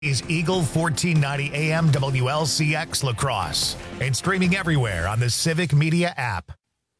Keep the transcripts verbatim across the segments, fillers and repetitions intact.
is Eagle fourteen ninety A M W L C X La Crosse and streaming everywhere on the Civic Media app.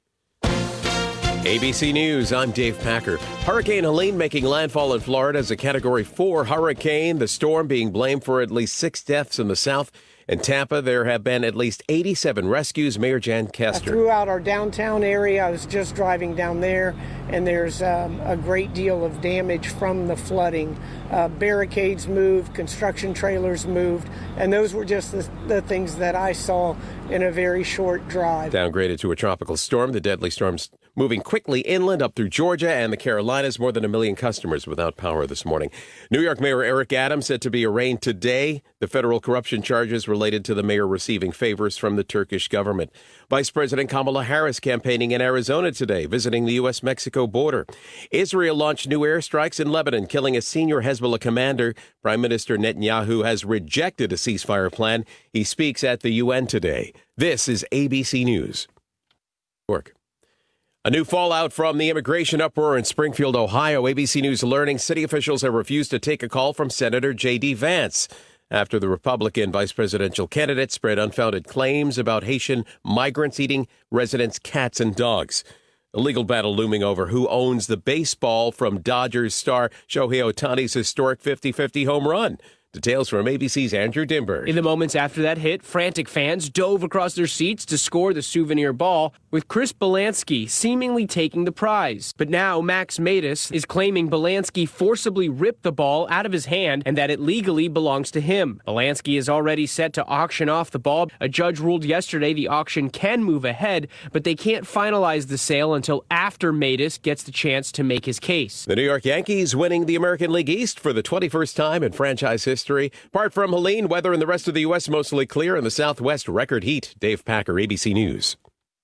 A B C News, I'm Dave Packer. Hurricane Helene making landfall in Florida as a Category four hurricane. The storm being blamed for at least six deaths in the south. In Tampa, there have been at least eighty-seven rescues. Mayor Jan Kester. Throughout our downtown area, I was just driving down there, and there's um, a great deal of damage from the flooding. Uh, barricades moved, construction trailers moved, and those were just the, the things that I saw in a very short drive. Downgraded to a tropical storm, the deadly storm's moving quickly inland up through Georgia and the Carolinas. More than a million customers without power this morning. New York Mayor Eric Adams said to be arraigned today. The federal corruption charges related to the mayor receiving favors from the Turkish government. Vice President Kamala Harris campaigning in Arizona today, visiting the U S Mexico border. Israel launched new airstrikes in Lebanon, killing a senior Hezbollah commander. Prime Minister Netanyahu has rejected a ceasefire plan. He speaks at the U N today. This is A B C News. Work. A new fallout from the immigration uproar in Springfield, Ohio. A B C News learning city officials have refused to take a call from Senator J D. Vance after the Republican vice presidential candidate spread unfounded claims about Haitian migrants eating residents' cats and dogs. A legal battle looming over who owns the baseball from Dodgers star Shohei Ohtani's historic fifty-fifty home run. Details from A B C's Andrew Dimberg. In the moments after that hit, frantic fans dove across their seats to score the souvenir ball, with Chris Belansky seemingly taking the prize. But now Max Matus is claiming Belansky forcibly ripped the ball out of his hand and that it legally belongs to him. Belansky is already set to auction off the ball. A judge ruled yesterday the auction can move ahead, but they can't finalize the sale until after Matus gets the chance to make his case. The New York Yankees winning the American League East for the twenty-first time in franchise history. Apart from Helene, weather in the rest of the U S mostly clear. In the Southwest, record heat. Dave Packer, A B C News.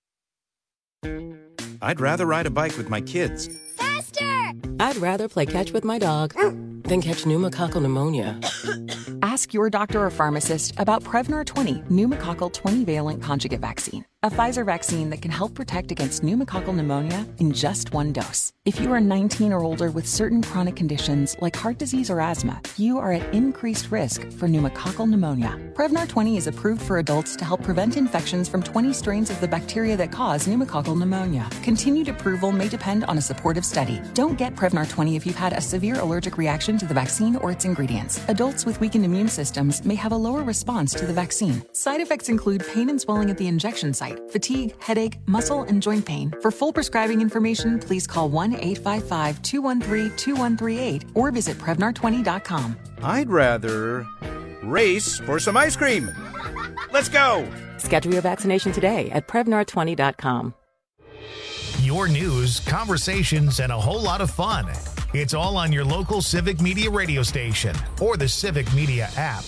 I'd rather ride a bike with my kids. Faster! I'd rather play catch with my dog than catch pneumococcal pneumonia. Ask your doctor or pharmacist about Prevnar twenty pneumococcal twenty-valent conjugate vaccine, a Pfizer vaccine that can help protect against pneumococcal pneumonia in just one dose. If you are nineteen or older with certain chronic conditions like heart disease or asthma, you are at increased risk for pneumococcal pneumonia. Prevnar twenty is approved for adults to help prevent infections from twenty strains of the bacteria that cause pneumococcal pneumonia. Continued approval may depend on a supportive study. Don't get Prevnar twenty if you've had a severe allergic reaction to the vaccine or its ingredients. Adults with weakened immune systems may have a lower response to the vaccine. Side effects include pain and swelling at the injection site, fatigue, headache, muscle, and joint pain. For full prescribing information, please call one eight five five, two one three, two one three eight or visit Prevnar twenty dot com. I'd rather race for some ice cream. Let's go! Schedule your vaccination today at Prevnar twenty dot com. Your news, conversations, and a whole lot of fun. It's all on your local Civic Media radio station or the Civic Media app.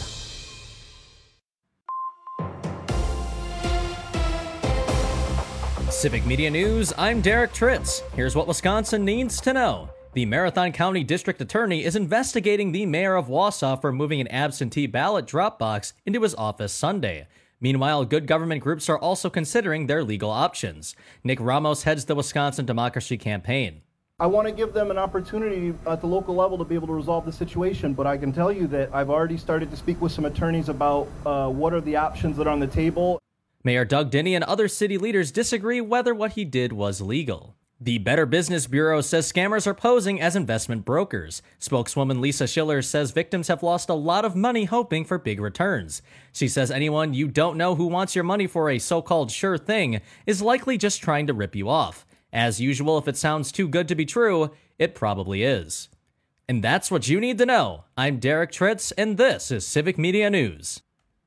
Civic Media News, I'm Derek Tritz. Here's what Wisconsin needs to know. The Marathon County District Attorney is investigating the mayor of Wausau for moving an absentee ballot drop box into his office Sunday. Meanwhile, good government groups are also considering their legal options. Nick Ramos heads the Wisconsin Democracy Campaign. I want to give them an opportunity at the local level to be able to resolve the situation, but I can tell you that I've already started to speak with some attorneys about uh, what are the options that are on the table. Mayor Doug Dinney and other city leaders disagree whether what he did was legal. The Better Business Bureau says scammers are posing as investment brokers. Spokeswoman Lisa Schiller says victims have lost a lot of money hoping for big returns. She says anyone you don't know who wants your money for a so-called sure thing is likely just trying to rip you off. As usual, if it sounds too good to be true, it probably is. And that's what you need to know. I'm Derek Tritz, and this is Civic Media News.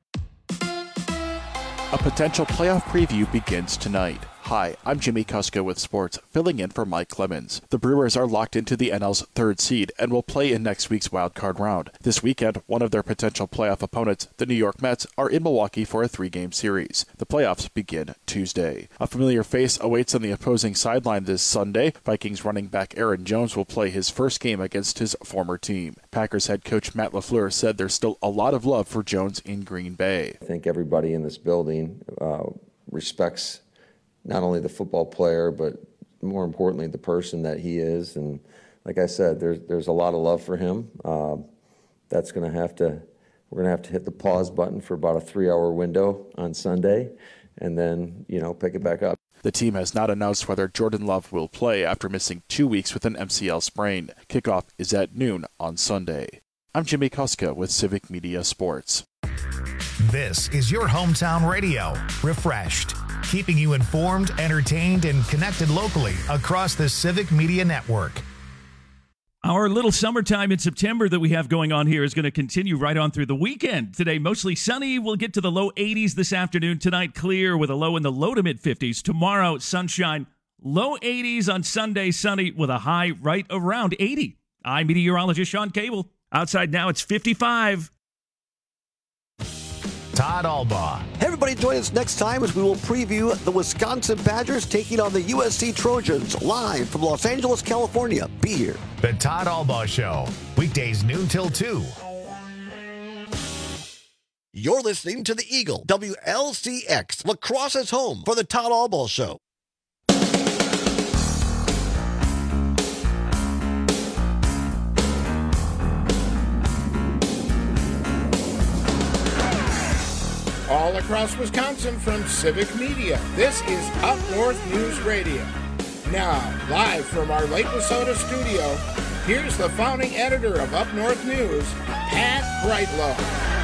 A potential playoff preview begins tonight. Hi, I'm Jimmy Kuska with sports, filling in for Mike Clemens. The Brewers are locked into the N L's third seed and will play in next week's wildcard round. This weekend, one of their potential playoff opponents, the New York Mets, are in Milwaukee for a three-game series. The playoffs begin Tuesday. A familiar face awaits on the opposing sideline this Sunday. Vikings running back Aaron Jones will play his first game against his former team. Packers head coach Matt LaFleur said there's still a lot of love for Jones in Green Bay. I think everybody in this building uh, respects not only the football player, but more importantly, the person that he is. And like I said, there's there's a lot of love for him. Uh, that's going to have to we're going to have to hit the pause button for about a three-hour window on Sunday and then, you know, pick it back up. The team has not announced whether Jordan Love will play after missing two weeks with an M C L sprain. Kickoff is at noon on Sunday. I'm Jimmy Kuska with Civic Media Sports. This is your hometown radio, Refreshed, keeping you informed, entertained, and connected locally across the Civic Media Network. Our little summertime in September that we have going on here is going to continue right on through the weekend. Today, mostly sunny. We'll get to the low eighties this afternoon. Tonight, clear with a low in the low to mid-fifties. Tomorrow, sunshine, low eighties. On Sunday, sunny with a high right around eighty. I'm meteorologist Sean Cable. Outside now, it's fifty-five. Todd Albaugh. Hey, everybody, join us next time as we will preview the Wisconsin Badgers taking on the U S C Trojans live from Los Angeles, California. Be here. The Todd Albaugh Show, weekdays noon till two. You're listening to the Eagle, W L C X, Lacrosse's home for the Todd Albaugh Show. All across Wisconsin from Civic Media, this is Up North News Radio. Now, live from our Lake Wissota studio, here's the founding editor of Up North News, Pat Brightlow.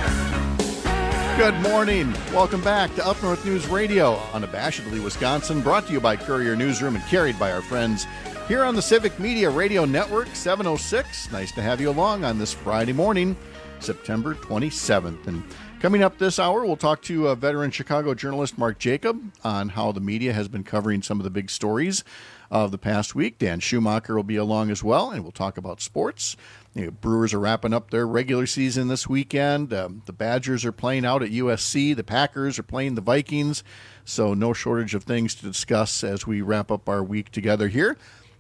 Good morning. Welcome back to Up North News Radio, unabashedly Wisconsin, brought to you by Courier Newsroom and carried by our friends here on the Civic Media Radio Network, seven oh six. Nice to have you along on this Friday morning, September twenty-seventh. And coming up this hour, we'll talk to uh, veteran Chicago journalist Mark Jacob on how the media has been covering some of the big stories of the past week. Dan Schumacher will be along as well, and we'll talk about sports. You know, Brewers are wrapping up their regular season this weekend. Um, the Badgers are playing out at U S C. The Packers are playing the Vikings. So no shortage of things to discuss as we wrap up our week together here.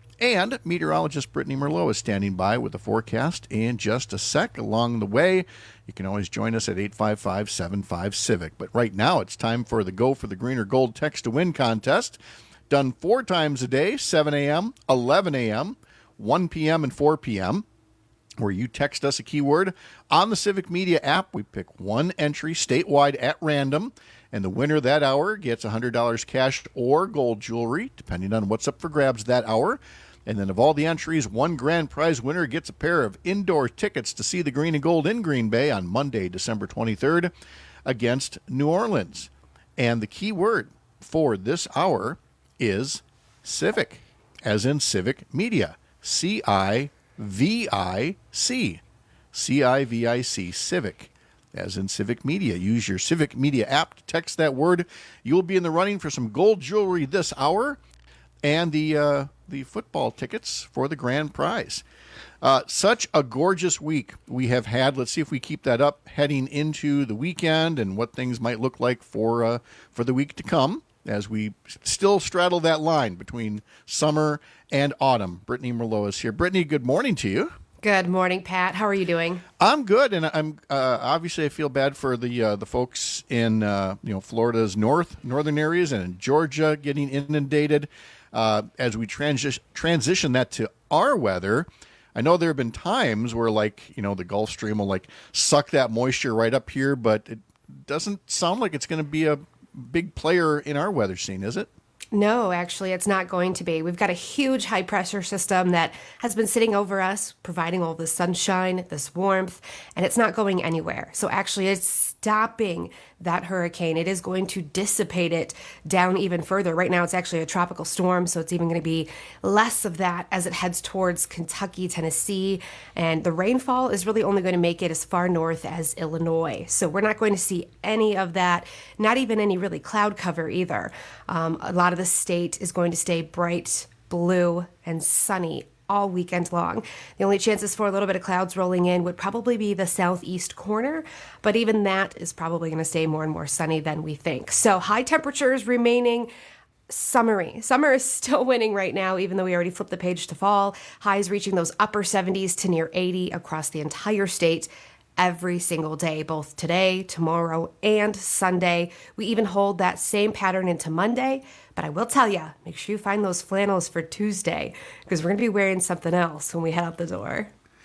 And meteorologist Brittany Merlot is standing by with the forecast in just a sec. Along the way, you can always join us at eight five five, seven five, CIVIC. But right now, it's time for the Go for the Green or Gold Text to Win contest. Done four times a day, seven a.m., eleven a.m., one p.m., and four p.m., where you text us a keyword. On the Civic Media app, we pick one entry statewide at random, and the winner that hour gets one hundred dollars cash or gold jewelry, depending on what's up for grabs that hour. And then of all the entries, one grand prize winner gets a pair of indoor tickets to see the Green and Gold in Green Bay on Monday, December twenty-third, against New Orleans. And the key word for this hour is Civic, as in Civic Media. C I V I C. C I V I C, Civic, as in Civic Media. Use your Civic Media app to text that word. You'll be in the running for some gold jewelry this hour and the uh, the football tickets for the grand prize. Uh, such a gorgeous week we have had. Let's see if we keep that up heading into the weekend and what things might look like for uh, for the week to come as we still straddle that line between summer and autumn. Brittany Merlot is here. Brittany, good morning to you. Good morning, Pat. How are you doing? I'm good, and I'm uh, obviously I feel bad for the uh, the folks in uh, you know Florida's north northern areas and in Georgia getting inundated. Uh, as we transi- transition that to our weather, I know there have been times where, like, you know, the Gulf Stream will, like, suck that moisture right up here, but it doesn't sound like it's going to be a big player in our weather scene, is it? No, actually, it's not going to be. We've got a huge high-pressure system that has been sitting over us, providing all this sunshine, this warmth, and it's not going anywhere. So actually, it's stopping that hurricane. It is going to dissipate it down even further. Right now, it's actually a tropical storm, so it's even going to be less of that as it heads towards Kentucky, Tennessee, and the rainfall is really only going to make it as far north as Illinois. So we're not going to see any of that, not even any really cloud cover either. Um, a lot of the state is going to stay bright blue and sunny all weekend long. The only chances for a little bit of clouds rolling in would probably be the southeast corner, but even that is probably going to stay more and more sunny than we think. So high temperatures remaining summery. Summer is still winning right now, even though we already flipped the page to fall. Highs reaching those upper seventies to near eighty across the entire state every single day, both today, tomorrow, and Sunday. We even hold that same pattern into Monday. But I will tell you, make sure you find those flannels for Tuesday, because we're going to be wearing something else when we head out the door.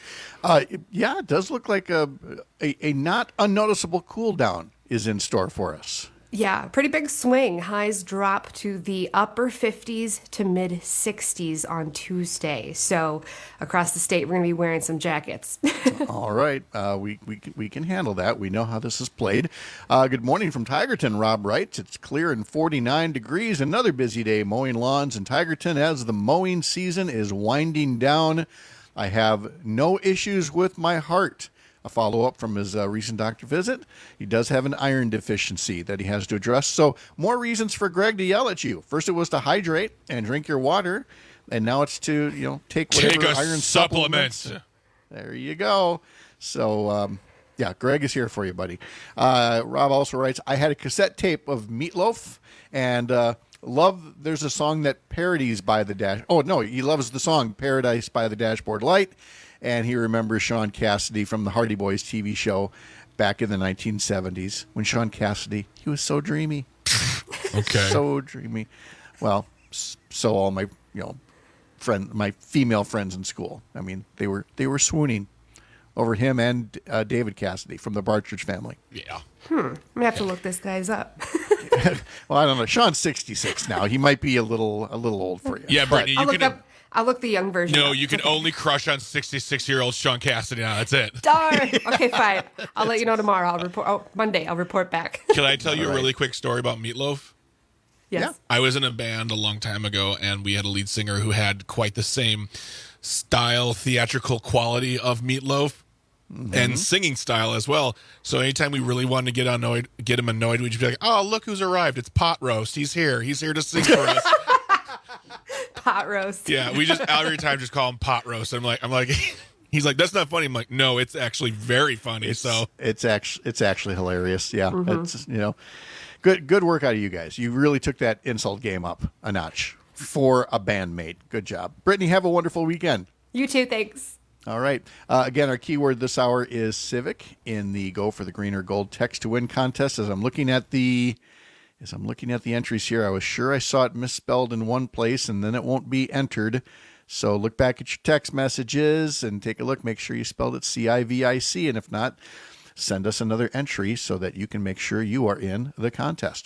Uh, yeah, it does look like a, a, a not unnoticeable cool down is in store for us. Yeah, pretty big swing. Highs drop to the upper fifties to mid sixties on Tuesday. So across the state, we're going to be wearing some jackets. All right. Uh, we, we, we can handle that. We know how this is played. Uh, good morning from Tigerton. Rob writes, it's clear and forty-nine degrees. Another busy day mowing lawns in Tigerton as the mowing season is winding down. I have no issues with my heart. A follow-up from his uh, recent doctor visit. He does have an iron deficiency that he has to address. So more reasons for Greg to yell at you. First it was to hydrate and drink your water, and now it's to, you know, take whatever take a iron supplement. supplements. There you go. So, um, yeah, Greg is here for you, buddy. Uh, Rob also writes, I had a cassette tape of Meatloaf, and uh, love, there's a song that parodies by the dash. Oh, no, he loves the song Paradise by the Dashboard Light. And he remembers Sean Cassidy from the Hardy Boys T V show back in the nineteen seventies. When Sean Cassidy, he was so dreamy. Okay. So dreamy. Well, so all my, you know, friend, my female friends in school. I mean, they were they were swooning over him and uh, David Cassidy from the Partridge Family. Yeah. Hmm. I'm gonna have to look this guy's up. Well, I don't know. Sean's sixty-six now. He might be a little a little old for you. Yeah, Brittany, I'll you look can. up. I'll look the young version. No, up. you can only crush on sixty-six-year-old Sean Cassidy now. That's it. Darn. Okay, fine. I'll let you know tomorrow. I'll report. Oh, Monday. I'll report back. Can I tell you a really quick story about Meatloaf? Yes. Yeah. I was in a band a long time ago, and we had a lead singer who had quite the same style, theatrical quality of Meatloaf, mm-hmm. and singing style as well. So anytime we really wanted to get annoyed, get him annoyed, we'd just be like, "Oh, look who's arrived! It's Pot Roast. He's here. He's here to sing for us." Pot roast. Yeah, we just every time just call him Pot Roast. I'm like, I'm like, he's like, that's not funny. I'm like, no, it's actually very funny. It's, so it's actually it's actually hilarious. Yeah, Mm-hmm. it's, you know, good good work out of you guys. You really took that insult game up a notch for a bandmate. Good job, Brittany. Have a wonderful weekend. You too. Thanks. All right. Uh, again, our keyword this hour is civic in the Go for the Green or Gold text to win contest. As I'm looking at the As I'm looking at the entries here, I was sure I saw it misspelled in one place, and then it won't be entered. So look back at your text messages and take a look. Make sure you spelled it C I V I C, and if not, send us another entry so that you can make sure you are in the contest.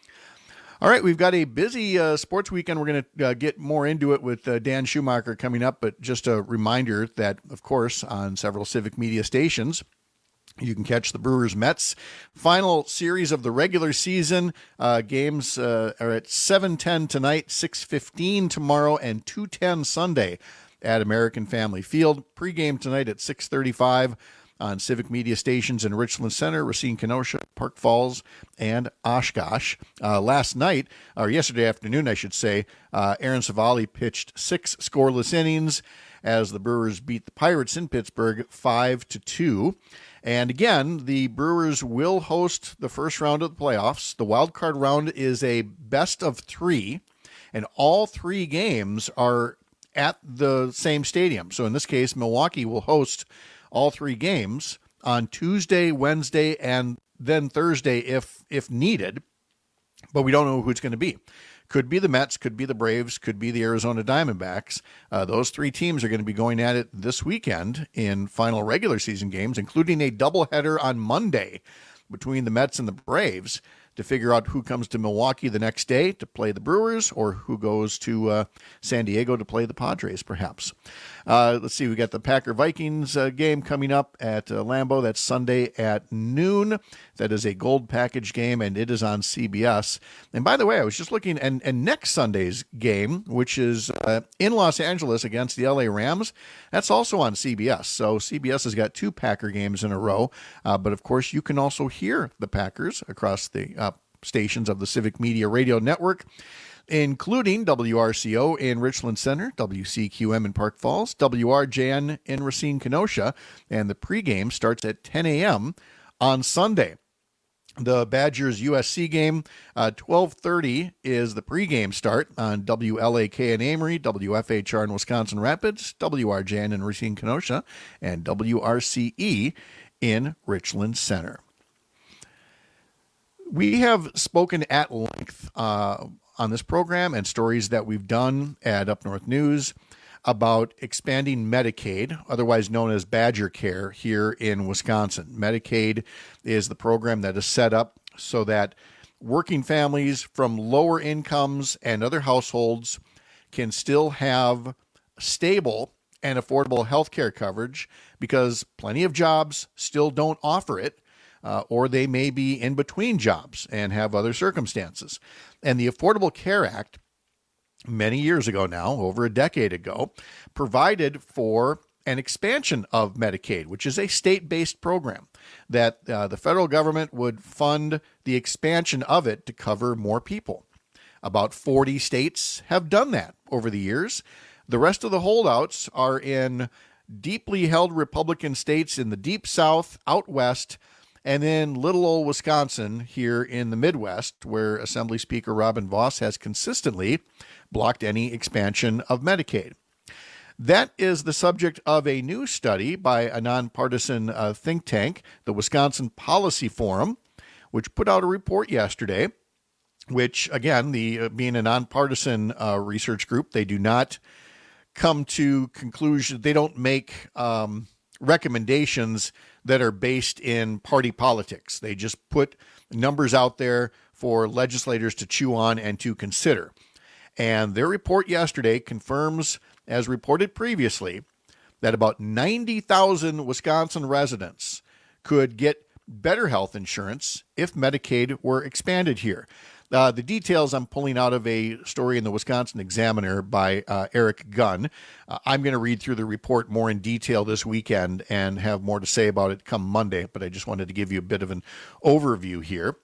All right, we've got a busy uh, sports weekend. We're going to uh, get more into it with uh, Dan Schumacher coming up, but just a reminder that, of course, on several Civic Media stations, you can catch the Brewers Mets final series of the regular season. Uh, games uh, are at seven ten tonight, six fifteen tomorrow, and two ten Sunday at American Family Field. Pre-game tonight at six thirty-five on Civic Media stations in Richland Center, Racine, Kenosha, Park Falls, and Oshkosh. Uh, last night, or yesterday afternoon, I should say, uh, Aaron Savali pitched six scoreless innings as the Brewers beat the Pirates in Pittsburgh five to two. And again, the Brewers will host the first round of the playoffs. The wild card round is a best of three, and all three games are at the same stadium. So in this case, Milwaukee will host all three games on Tuesday, Wednesday, and then Thursday if if needed. But we don't know who it's going to be. Could be the Mets, could be the Braves, could be the Arizona Diamondbacks. Uh, those three teams are going to be going at it this weekend in final regular season games, including a doubleheader on Monday between the Mets and the Braves to figure out who comes to Milwaukee the next day to play the Brewers or who goes to uh, San Diego to play the Padres, perhaps. Uh, let's see, we got the Packer-Vikings uh, game coming up at uh, Lambeau. That's Sunday at noon. That is a gold package game, and it is on C B S. And by the way, I was just looking, and, and next Sunday's game, which is uh, in Los Angeles against the L A Rams, that's also on C B S. So C B S has got two Packer games in a row. Uh, but, of course, you can also hear the Packers across the uh, stations of the Civic Media Radio Network, including W R C O in Richland Center, W C Q M in Park Falls, W R J N in Racine, Kenosha, and the pregame starts at ten a.m. on Sunday. The Badgers U S C game, uh, twelve thirty is the pregame start on W L A K in Amory, W F H R in Wisconsin Rapids, W R J N in Racine, Kenosha, and W R C E in Richland Center. We have spoken at length uh, on this program and stories that we've done at Up North News about expanding Medicaid, otherwise known as Badger Care, here in Wisconsin. Medicaid is the program that is set up so that working families from lower incomes and other households can still have stable and affordable health care coverage because plenty of jobs still don't offer it, uh, or they may be in between jobs and have other circumstances. And the Affordable Care Act, many years ago now, over a decade ago, provided for an expansion of Medicaid, which is a state-based program that uh, the federal government would fund the expansion of it to cover more people. About forty states have done that over the years. The rest of the holdouts are in deeply held Republican states in the deep South, out west, and then little old Wisconsin here in the Midwest, where Assembly Speaker Robin Vos has consistently blocked any expansion of Medicaid. That is the subject of a new study by a nonpartisan uh, think tank, the Wisconsin Policy Forum, which put out a report yesterday, which, again, the uh, being a nonpartisan uh, research group, they do not come to conclusion. They don't make um, recommendations that are based in party politics. They just put numbers out there for legislators to chew on and to consider. And their report yesterday confirms, as reported previously, that about ninety thousand Wisconsin residents could get better health insurance if Medicaid were expanded here. Uh, the details I'm pulling out of a story in the Wisconsin Examiner by uh, Eric Gunn. Uh, I'm going to read through the report more in detail this weekend and have more to say about it come Monday, but I just wanted to give you a bit of an overview here.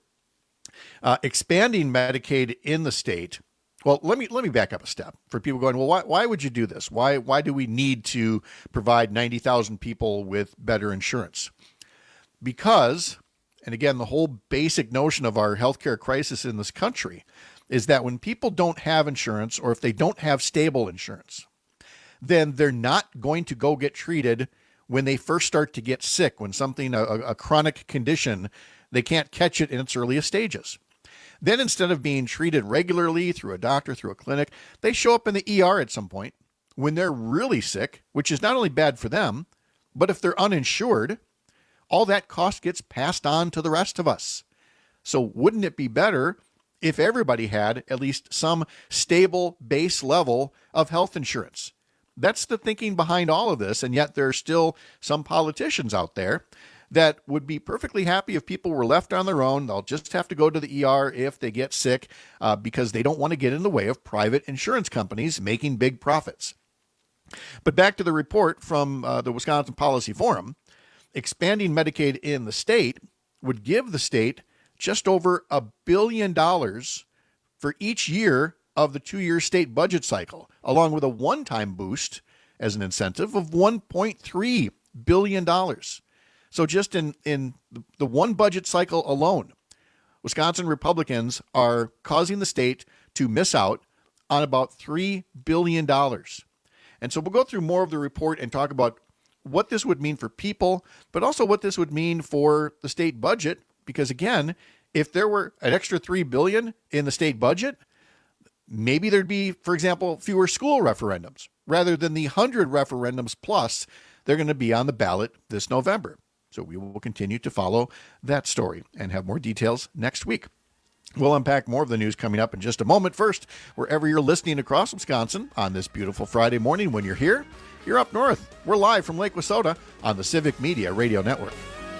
Uh, expanding Medicaid in the state. Well, let me let me back up a step for people going, well, why why would you do this? Why why do we need to provide ninety thousand people with better insurance? Because, and again, the whole basic notion of our healthcare crisis in this country is that when people don't have insurance, or if they don't have stable insurance, then they're not going to go get treated when they first start to get sick, when something, a, a chronic condition, they can't catch it in its earliest stages. Then instead of being treated regularly through a doctor, through a clinic, they show up in the E R at some point when they're really sick, which is not only bad for them, but if they're uninsured, all that cost gets passed on to the rest of us. So wouldn't it be better if everybody had at least some stable base level of health insurance? That's the thinking behind all of this, and yet there are still some politicians out there that would be perfectly happy if people were left on their own. They'll just have to go to the E R if they get sick uh, because they don't want to get in the way of private insurance companies making big profits. But back to the report from uh, the Wisconsin Policy Forum, expanding Medicaid in the state would give the state just over a billion dollars for each year of the two-year state budget cycle, along with a one-time boost as an incentive of one point three billion dollars. So just in, in the one budget cycle alone, Wisconsin Republicans are causing the state to miss out on about three billion dollars. And so we'll go through more of the report and talk about what this would mean for people, but also what this would mean for the state budget. Because again, if there were an extra three billion dollars in the state budget, maybe there'd be, for example, fewer school referendums rather than the one hundred referendums plus they're going to be on the ballot this November. So we will continue to follow that story and have more details next week. We'll unpack more of the news coming up in just a moment. First, wherever you're listening across Wisconsin on this beautiful Friday morning, when you're here, you're up north. We're live from Lake Wissota on the Civic Media Radio Network.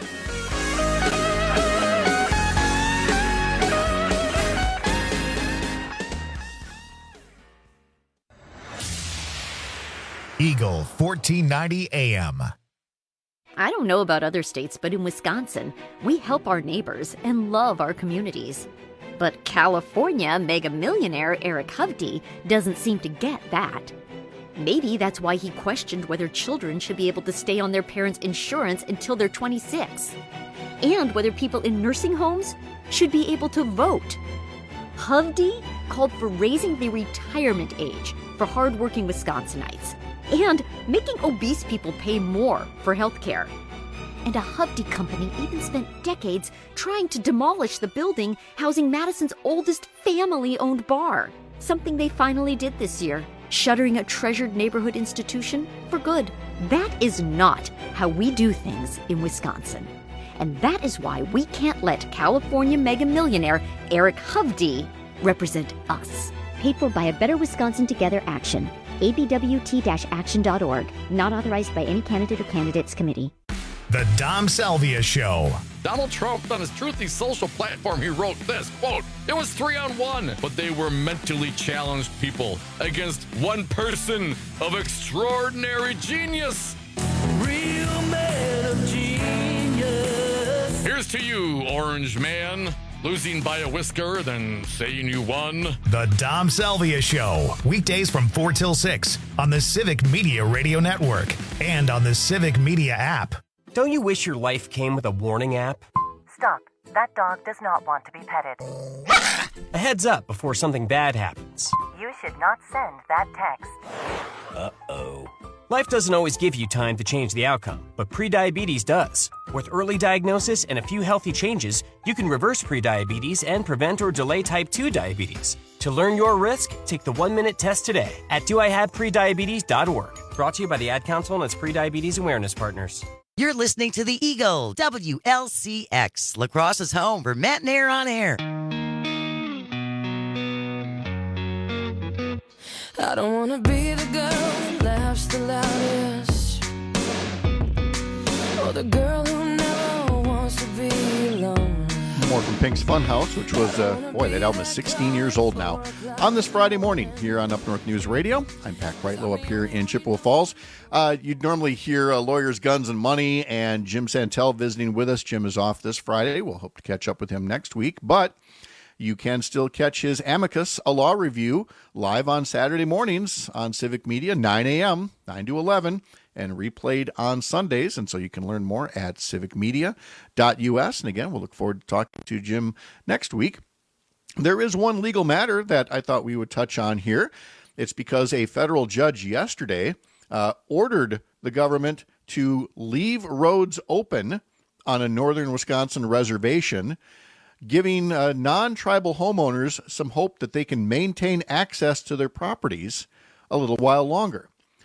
Eagle fourteen ninety A M. I don't know about other states, but in Wisconsin, we help our neighbors and love our communities. But California mega millionaire Eric Hovde doesn't seem to get that. Maybe that's why he questioned whether children should be able to stay on their parents' insurance until they're twenty-six, and whether people in nursing homes should be able to vote. Hovde called for raising the retirement age for hardworking Wisconsinites and making obese people pay more for health care. And a Hovde company even spent decades trying to demolish the building housing Madison's oldest family-owned bar, something they finally did this year. Shuttering a treasured neighborhood institution for good. That is not how we do things in Wisconsin. And that is why we can't let California mega millionaire Eric Hovde represent us. Paid for by a Better Wisconsin Together action. A B W T action dot org. Not authorized by any candidate or candidates committee. The Dom Salvia Show. Donald Trump, on his Truthy social platform, he wrote this, quote, "It was three on one, but they were mentally challenged people against one person of extraordinary genius." Real man of genius. Here's to you, Orange Man. Losing by a whisker, then saying you won. The Dom Salvia Show. Weekdays from four till six on the Civic Media Radio Network and on the Civic Media app. Don't you wish your life came with a warning app? Stop. That dog does not want to be petted. A heads up before something bad happens. You should not send that text. Uh-oh. Life doesn't always give you time to change the outcome, but prediabetes does. With early diagnosis and a few healthy changes, you can reverse prediabetes and prevent or delay type two diabetes. To learn your risk, take the one-minute test today at do I have prediabetes dot org. Brought to you by the Ad Council and its prediabetes awareness partners. You're listening to the Eagle, W L C X, La Crosse's home for Matt and Air on Air. I don't want to be the girl that laughs the loudest, or the girl who never wants to be alone. More from Pink's Funhouse, which was, uh, boy, that album is sixteen years old now. On this Friday morning here on Up North News Radio, I'm Pat Brightlow up here in Chippewa Falls. Uh, you'd normally hear uh, Lawyers, Guns, and Money and Jim Santel visiting with us. Jim is off this Friday. We'll hope to catch up with him next week, but you can still catch his Amicus, a law review, live on Saturday mornings on Civic Media, nine a.m., nine to eleven, and replayed on Sundays. And so you can learn more at civic media dot u s. And again, we'll look forward to talking to Jim next week. There is one legal matter that I thought we would touch on here. It's because a federal judge yesterday uh, ordered the government to leave roads open on a northern Wisconsin reservation, giving uh, non-tribal homeowners some hope that they can maintain access to their properties a little while longer.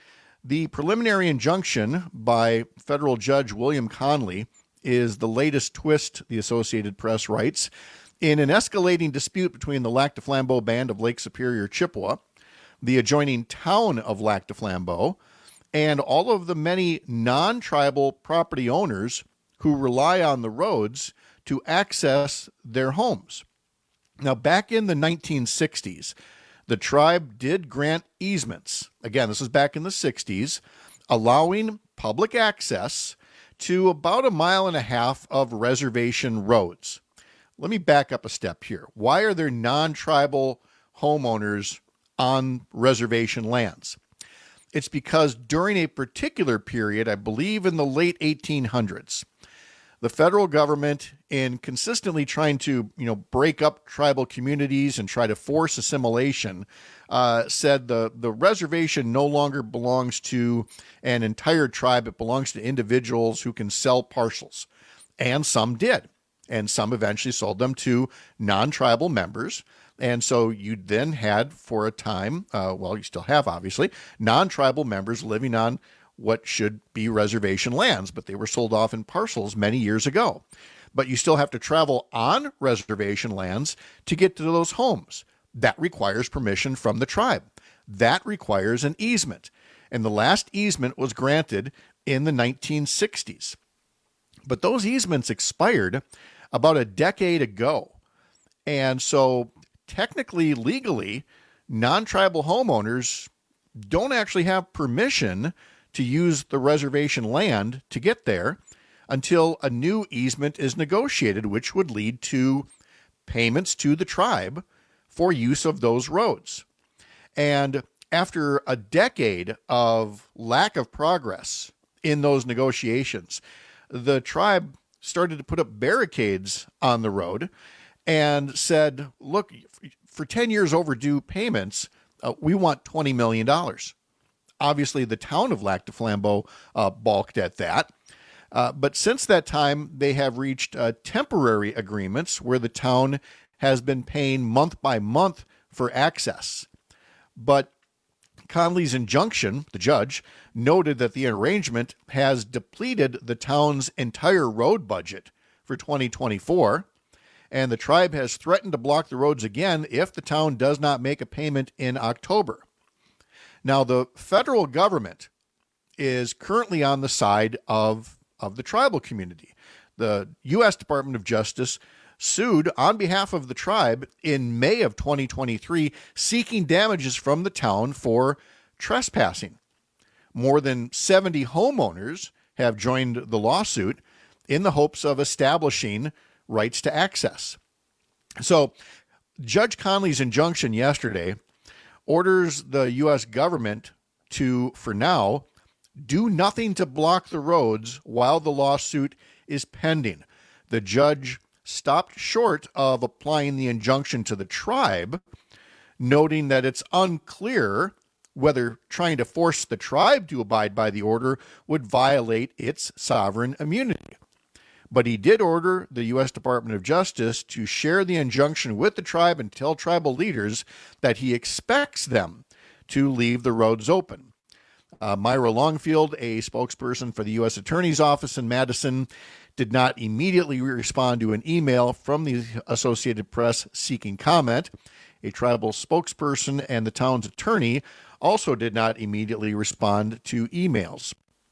The preliminary injunction by federal Judge William Conley is the latest twist, the Associated Press writes, in an escalating dispute between the Lac du Flambeau Band of Lake Superior, Chippewa, the adjoining town of Lac du Flambeau, and all of the many non-tribal property owners who rely on the roads to access their homes. Now, back in the nineteen sixties, the tribe did grant easements. Again, this is back in the sixties, allowing public access to about a mile and a half of reservation roads. Let me back up a step here. Why are there non-tribal homeowners on reservation lands? It's because during a particular period, I believe in the late eighteen hundreds, the federal government, in consistently trying to, you know, break up tribal communities and try to force assimilation, uh, said the, the reservation no longer belongs to an entire tribe. It belongs to individuals who can sell parcels. And some did. And some eventually sold them to non-tribal members. And so you then had, for a time, uh, well, you still have, obviously, non-tribal members living on what should be reservation lands, but they were sold off in parcels many years ago. But you still have to travel on reservation lands to get to those homes. That requires permission from the tribe. That requires an easement. And the last easement was granted in the nineteen sixties. But those easements expired about a decade ago. And so technically, legally, non-tribal homeowners don't actually have permission to use the reservation land to get there until a new easement is negotiated, which would lead to payments to the tribe for use of those roads. And after a decade of lack of progress in those negotiations, the tribe started to put up barricades on the road and said, look, for ten years overdue payments, uh, we want twenty million dollars. Obviously, the town of Lac du Flambeau uh, balked at that. Uh, but since that time, they have reached uh, temporary agreements where the town has been paying month by month for access. But Conley's injunction, the judge, noted that the arrangement has depleted the town's entire road budget for twenty twenty-four, and the tribe has threatened to block the roads again if the town does not make a payment in October. Now, the federal government is currently on the side of, of the tribal community. The U S Department of Justice sued on behalf of the tribe in May of twenty twenty-three, seeking damages from the town for trespassing. More than seventy homeowners have joined the lawsuit in the hopes of establishing rights to access. So, Judge Conley's injunction yesterday orders the U S government to, for now, do nothing to block the roads while the lawsuit is pending. The judge stopped short of applying the injunction to the tribe, noting that it's unclear whether trying to force the tribe to abide by the order would violate its sovereign immunity. But he did order the U S Department of Justice to share the injunction with the tribe and tell tribal leaders that he expects them to leave the roads open. Uh, Myra Longfield, a spokesperson for the U S Attorney's Office in Madison, did not immediately respond to an email from the Associated Press seeking comment. A tribal spokesperson and the town's attorney also did not immediately respond to emails.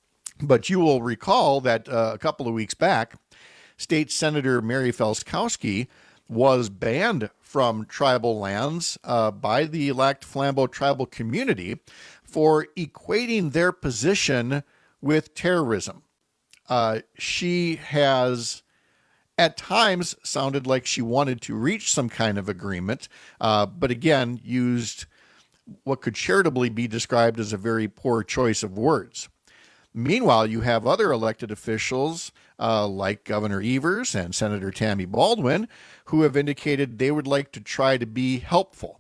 But you will recall that uh, a couple of weeks back, State Senator Mary Felskowski was banned from tribal lands uh, by the Lac Flambeau tribal community for equating their position with terrorism. Uh, she has at times sounded like she wanted to reach some kind of agreement, uh, but again, used what could charitably be described as a very poor choice of words. Meanwhile, you have other elected officials uh, like Governor Evers and Senator Tammy Baldwin who have indicated they would like to try to be helpful.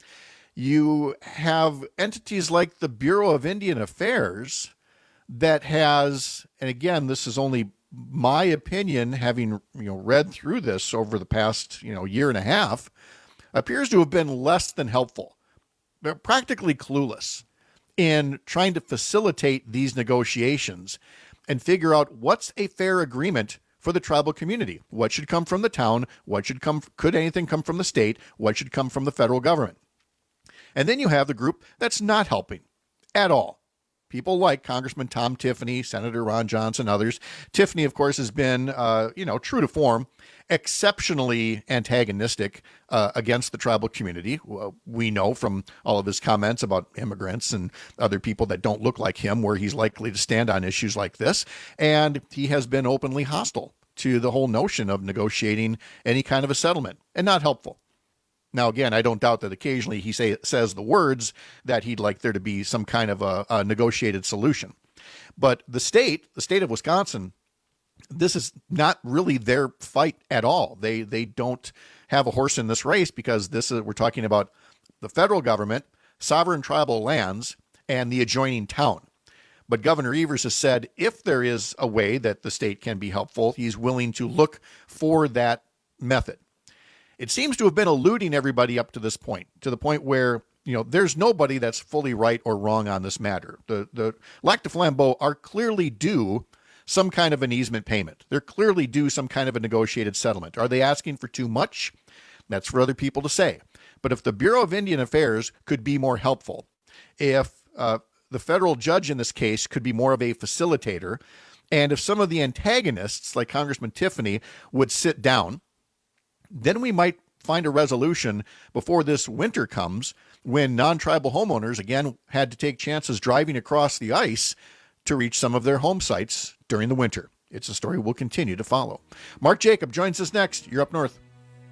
You have entities like the Bureau of Indian Affairs that has, and again, this is only my opinion, having you know read through this over the past you know year and a half, appears to have been less than helpful. They're practically clueless in trying to facilitate these negotiations and figure out what's a fair agreement for the tribal community. What should come from the town? What should come? Could anything come from the state? What should come from the federal government? And then you have the group that's not helping at all. People like Congressman Tom Tiffany, Senator Ron Johnson, others. Tiffany, of course, has been, uh, you know, true to form, exceptionally antagonistic uh, against the tribal community. We know from all of his comments about immigrants and other people that don't look like him where he's likely to stand on issues like this. And he has been openly hostile to the whole notion of negotiating any kind of a settlement, and not helpful. Now, again, I don't doubt that occasionally he say, says the words that he'd like there to be some kind of a, a negotiated solution. But the state, the state of Wisconsin, this is not really their fight at all. They they don't have a horse in this race because this is, we're talking about the federal government, sovereign tribal lands, and the adjoining town. But Governor Evers has said if there is a way that the state can be helpful, he's willing to look for that method. It seems to have been eluding everybody up to this point, to the point where, you know, there's nobody that's fully right or wrong on this matter. The the Lac de Flambeau are clearly due some kind of an easement payment. They're clearly due some kind of a negotiated settlement. Are they asking for too much? That's for other people to say. But if the Bureau of Indian Affairs could be more helpful, if uh, the federal judge in this case could be more of a facilitator, and if some of the antagonists, like Congressman Tiffany, would sit down, then we might find a resolution before this winter comes when non-tribal homeowners, again, had to take chances driving across the ice to reach some of their home sites during the winter. It's a story we'll continue to follow. Mark Jacob joins us next. You're up north.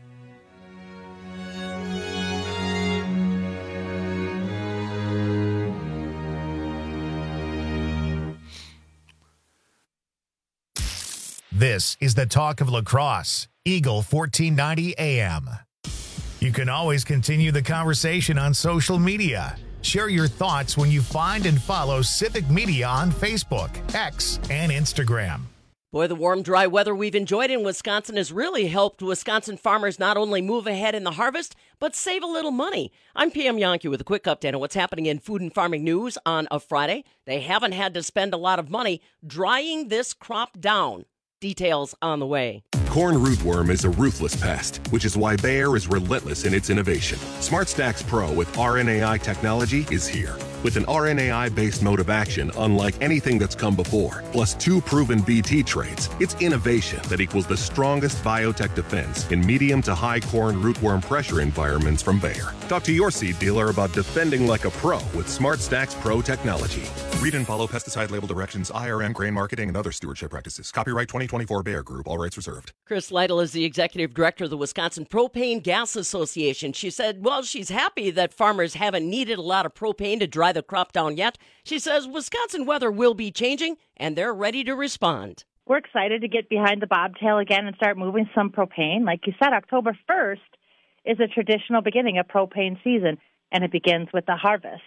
This is the Talk of La Crosse, Eagle fourteen ninety A M. You can always continue the conversation on social media. Share your thoughts when you find and follow Civic Media on Facebook, X, and Instagram. Boy, the warm, dry weather we've enjoyed in Wisconsin has really helped Wisconsin farmers not only move ahead in the harvest, but save a little money. I'm Pam Yankee with a quick update on what's happening in food and farming news on a Friday. They haven't had to spend a lot of money drying this crop down. Details on the way. Corn rootworm is a ruthless pest, which is why Bayer is relentless in its innovation. SmartStax Pro with R N A I technology is here. With an R N A I-based mode of action unlike anything that's come before, plus two proven B T traits, it's innovation that equals the strongest biotech defense in medium to high corn rootworm pressure environments from Bayer. Talk to your seed dealer about defending like a pro with SmartStax Pro technology. Read and follow pesticide label directions, I R M grain marketing, and other stewardship practices. Copyright twenty twenty-four Bayer Group. All rights reserved. Chris Lytle is the executive director of the Wisconsin Propane Gas Association. She said, well, she's happy that farmers haven't needed a lot of propane to dry the crop down yet. She says Wisconsin weather will be changing, and they're ready to respond. We're excited to get behind the bobtail again and start moving some propane. Like you said, October first is a traditional beginning of propane season, and it begins with the harvest.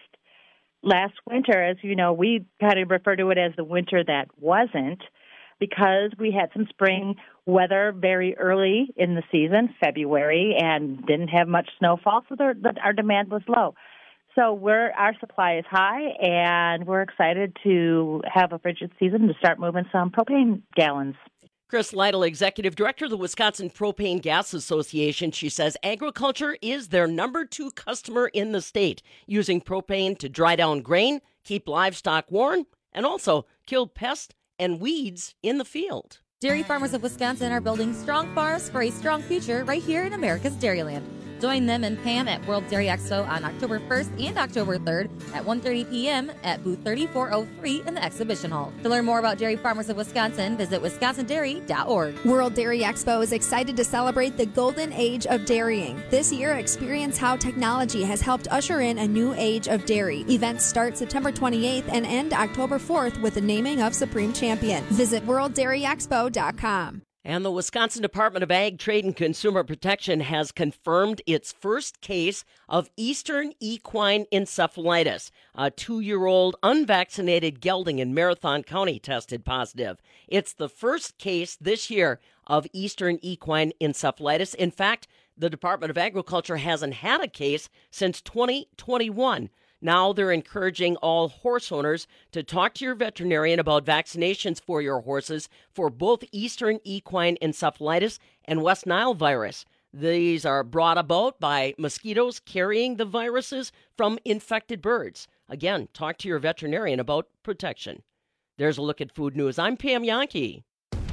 Last winter, as you know, we kind of refer to it as the winter that wasn't, because we had some spring weather very early in the season, February, and didn't have much snowfall, so there, our demand was low. So we're, our supply is high, and we're excited to have a frigid season to start moving some propane gallons. Chris Lytle, executive director of the Wisconsin Propane Gas Association. She says agriculture is their number two customer in the state, using propane to dry down grain, keep livestock warm, and also kill pests and weeds in the field. Dairy farmers of Wisconsin are building strong farms for a strong future right here in America's Dairyland. Join them and Pam at World Dairy Expo on October first and October third at one thirty p.m. at booth thirty-four oh three in the exhibition hall. To learn more about dairy farmers of Wisconsin, visit wisconsin dairy dot org. World Dairy Expo is excited to celebrate the golden age of dairying. This year, experience how technology has helped usher in a new age of dairy. Events start September twenty-eighth and end October fourth with the naming of Supreme Champion. Visit world dairy expo dot com. And the Wisconsin Department of Ag, Trade, and Consumer Protection has confirmed its first case of Eastern equine encephalitis. A two-year-old unvaccinated gelding in Marathon County tested positive. It's the first case this year of Eastern equine encephalitis. In fact, the Department of Agriculture hasn't had a case since twenty twenty-one. Now they're encouraging all horse owners to talk to your veterinarian about vaccinations for your horses for both Eastern equine encephalitis and West Nile virus. These are brought about by mosquitoes carrying the viruses from infected birds. Again, talk to your veterinarian about protection. There's a look at food news. I'm Pam Yankee.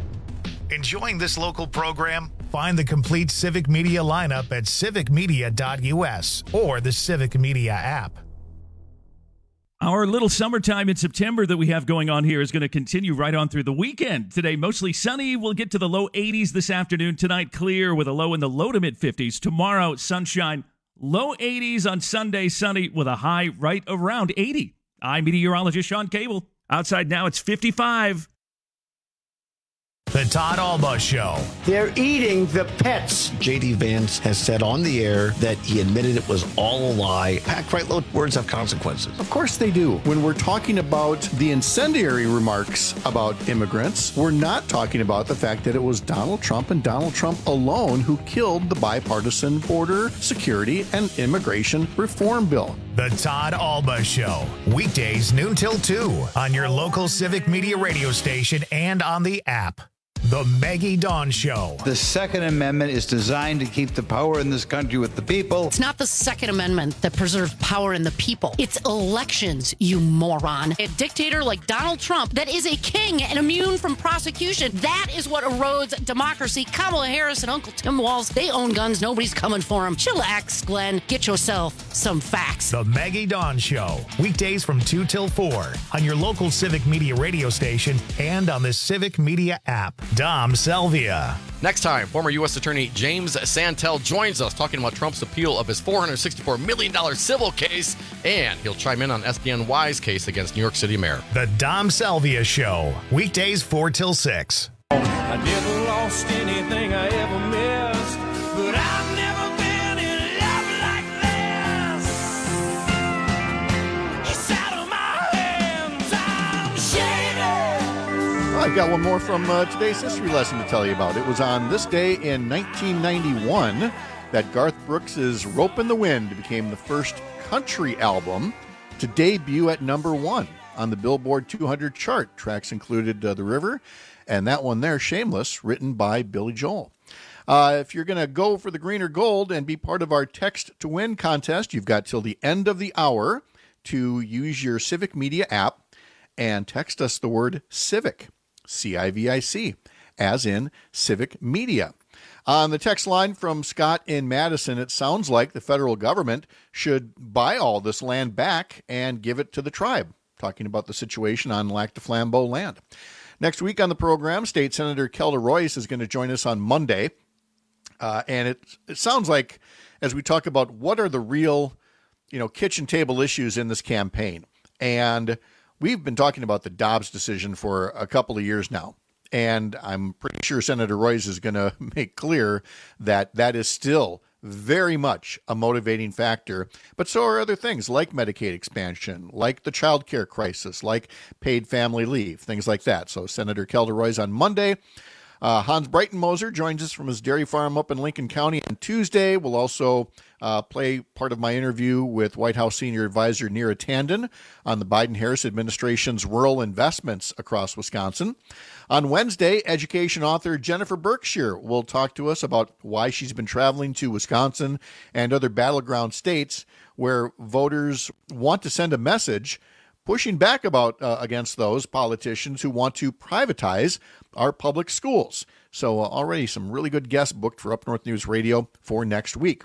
Enjoying this local program? Find the complete Civic Media lineup at civic media dot u s or the Civic Media app. Our little summertime in September that we have going on here is going to continue right on through the weekend. Today, mostly sunny. We'll get to the low eighties this afternoon. Tonight, clear with a low in the low to mid fifties. Tomorrow, sunshine. Low eighties on Sunday, sunny with a high right around eighty. I'm meteorologist Sean Cable. Outside now, it's fifty-five. The Todd Alba Show. They're eating the pets. J D. Vance has said on the air that he admitted it was all a lie. Packed right low, words have consequences. Of course they do. When we're talking about the incendiary remarks about immigrants, we're not talking about the fact that it was Donald Trump and Donald Trump alone who killed the bipartisan border security and immigration reform bill. The Todd Alba Show. Weekdays noon till two on your local Civic Media radio station and on the app. The Maggie Dawn Show. The Second Amendment is designed to keep the power in this country with the people. It's not the Second Amendment that preserves power in the people. It's elections, you moron. A dictator like Donald Trump that is a king and immune from prosecution. That is what erodes democracy. Kamala Harris and Uncle Tim Walz, they own guns. Nobody's coming for them. Chillax, Glenn. Get yourself some facts. The Maggie Dawn Show. Weekdays from two till four on your local Civic Media radio station and on the Civic Media app. Dom Selvia. Next time, former U S Attorney James Santel joins us talking about Trump's appeal of his four hundred sixty-four million dollars civil case, and he'll chime in on S D N Y's case against New York City Mayor. The Dom Selvia Show. Weekdays four till six. I never lost anything I ever missed, but I've never been in love like this. It's out of my hands, I'm shaded. I I've got one more from uh, today's history lesson to tell you about. It was on this day in nineteen ninety-one that Garth Brooks' Rope in the Wind became the first country album to debut at number one on the Billboard two hundred chart. Tracks included uh, The River, and that one there, Shameless, written by Billy Joel. Uh, if you're going to go for the green or gold and be part of our Text to Win contest, you've got till the end of the hour to use your Civic Media app and text us the word Civic, C I V I C, as in Civic Media. On the text line from Scott in Madison, it sounds like the federal government should buy all this land back and give it to the tribe, talking about the situation on Lac du Flambeau land. Next week on the program, State Senator Kelda Royce is going to join us on Monday. Uh, and it it sounds like, as we talk about what are the real, you know, kitchen table issues in this campaign. And we've been talking about the Dobbs decision for a couple of years now. And I'm pretty sure Senator Royce is going to make clear that that is still very much a motivating factor. But so are other things like Medicaid expansion, like the child care crisis, like paid family leave, things like that. So Senator Kelda Royce on Monday. Uh, Hans Breitenmoser joins us from his dairy farm up in Lincoln County on Tuesday. We'll also uh, play part of my interview with White House Senior Advisor Neera Tanden on the Biden-Harris administration's rural investments across Wisconsin. On Wednesday, education author Jennifer Berkshire will talk to us about why she's been traveling to Wisconsin and other battleground states where voters want to send a message pushing back about uh, against those politicians who want to privatize our public schools. So uh, already some really good guests booked for Up North News Radio for next week.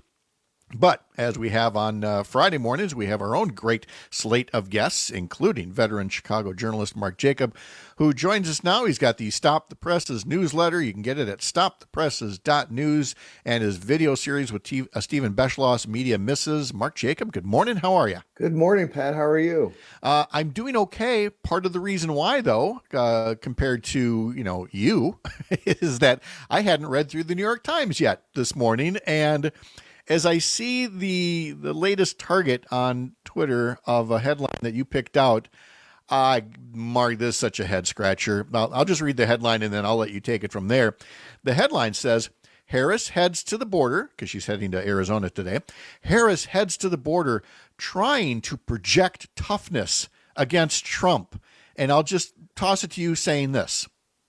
But as we have on uh, Friday mornings, we have our own great slate of guests, including veteran Chicago journalist Mark Jacob, who joins us now. He's got the Stop the Presses newsletter. You can get it at stop the presses dot news, and his video series with T- uh, Stephen Beschloss, Media Misses. Mark Jacob, good morning. How are you? Good morning, Pat. How are you? Uh, I'm doing okay. Part of the reason why, though, uh, compared to, you know, you, is that I hadn't read through the New York Times yet this morning, and as I see the the latest target on Twitter of a headline that you picked out, uh, Mark, this is such a head scratcher. I'll, I'll just read the headline and then I'll let you take it from there. The headline says, Harris heads to the border, because she's heading to Arizona today. Harris heads to the border trying to project toughness against Trump. And I'll just toss it to you saying this.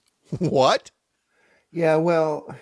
What? Yeah, well...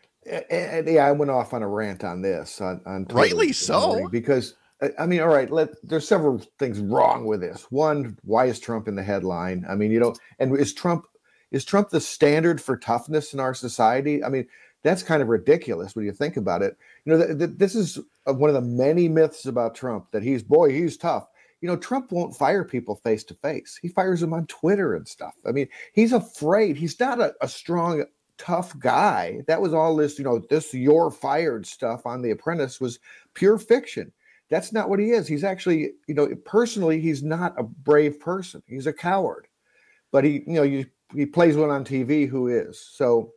And, yeah, I went off on a rant on this on, on Twitter rightly so, because I mean, all right, let there's several things wrong with this. One, why is Trump in the headline? I mean, you know, and is Trump is Trump the standard for toughness in our society? I mean, that's kind of ridiculous when you think about it. You know, th- th- this is one of the many myths about Trump, that he's boy, he's tough. You know, Trump won't fire people face to face. He fires them on Twitter and stuff. I mean, he's afraid. He's not a, a strong, tough guy. That was all this, you know, this you're fired stuff on The Apprentice was pure fiction. That's not what he is. He's actually, you know, personally, he's not a brave person. He's a coward. But he, you know, you, he plays one on T V who is. So,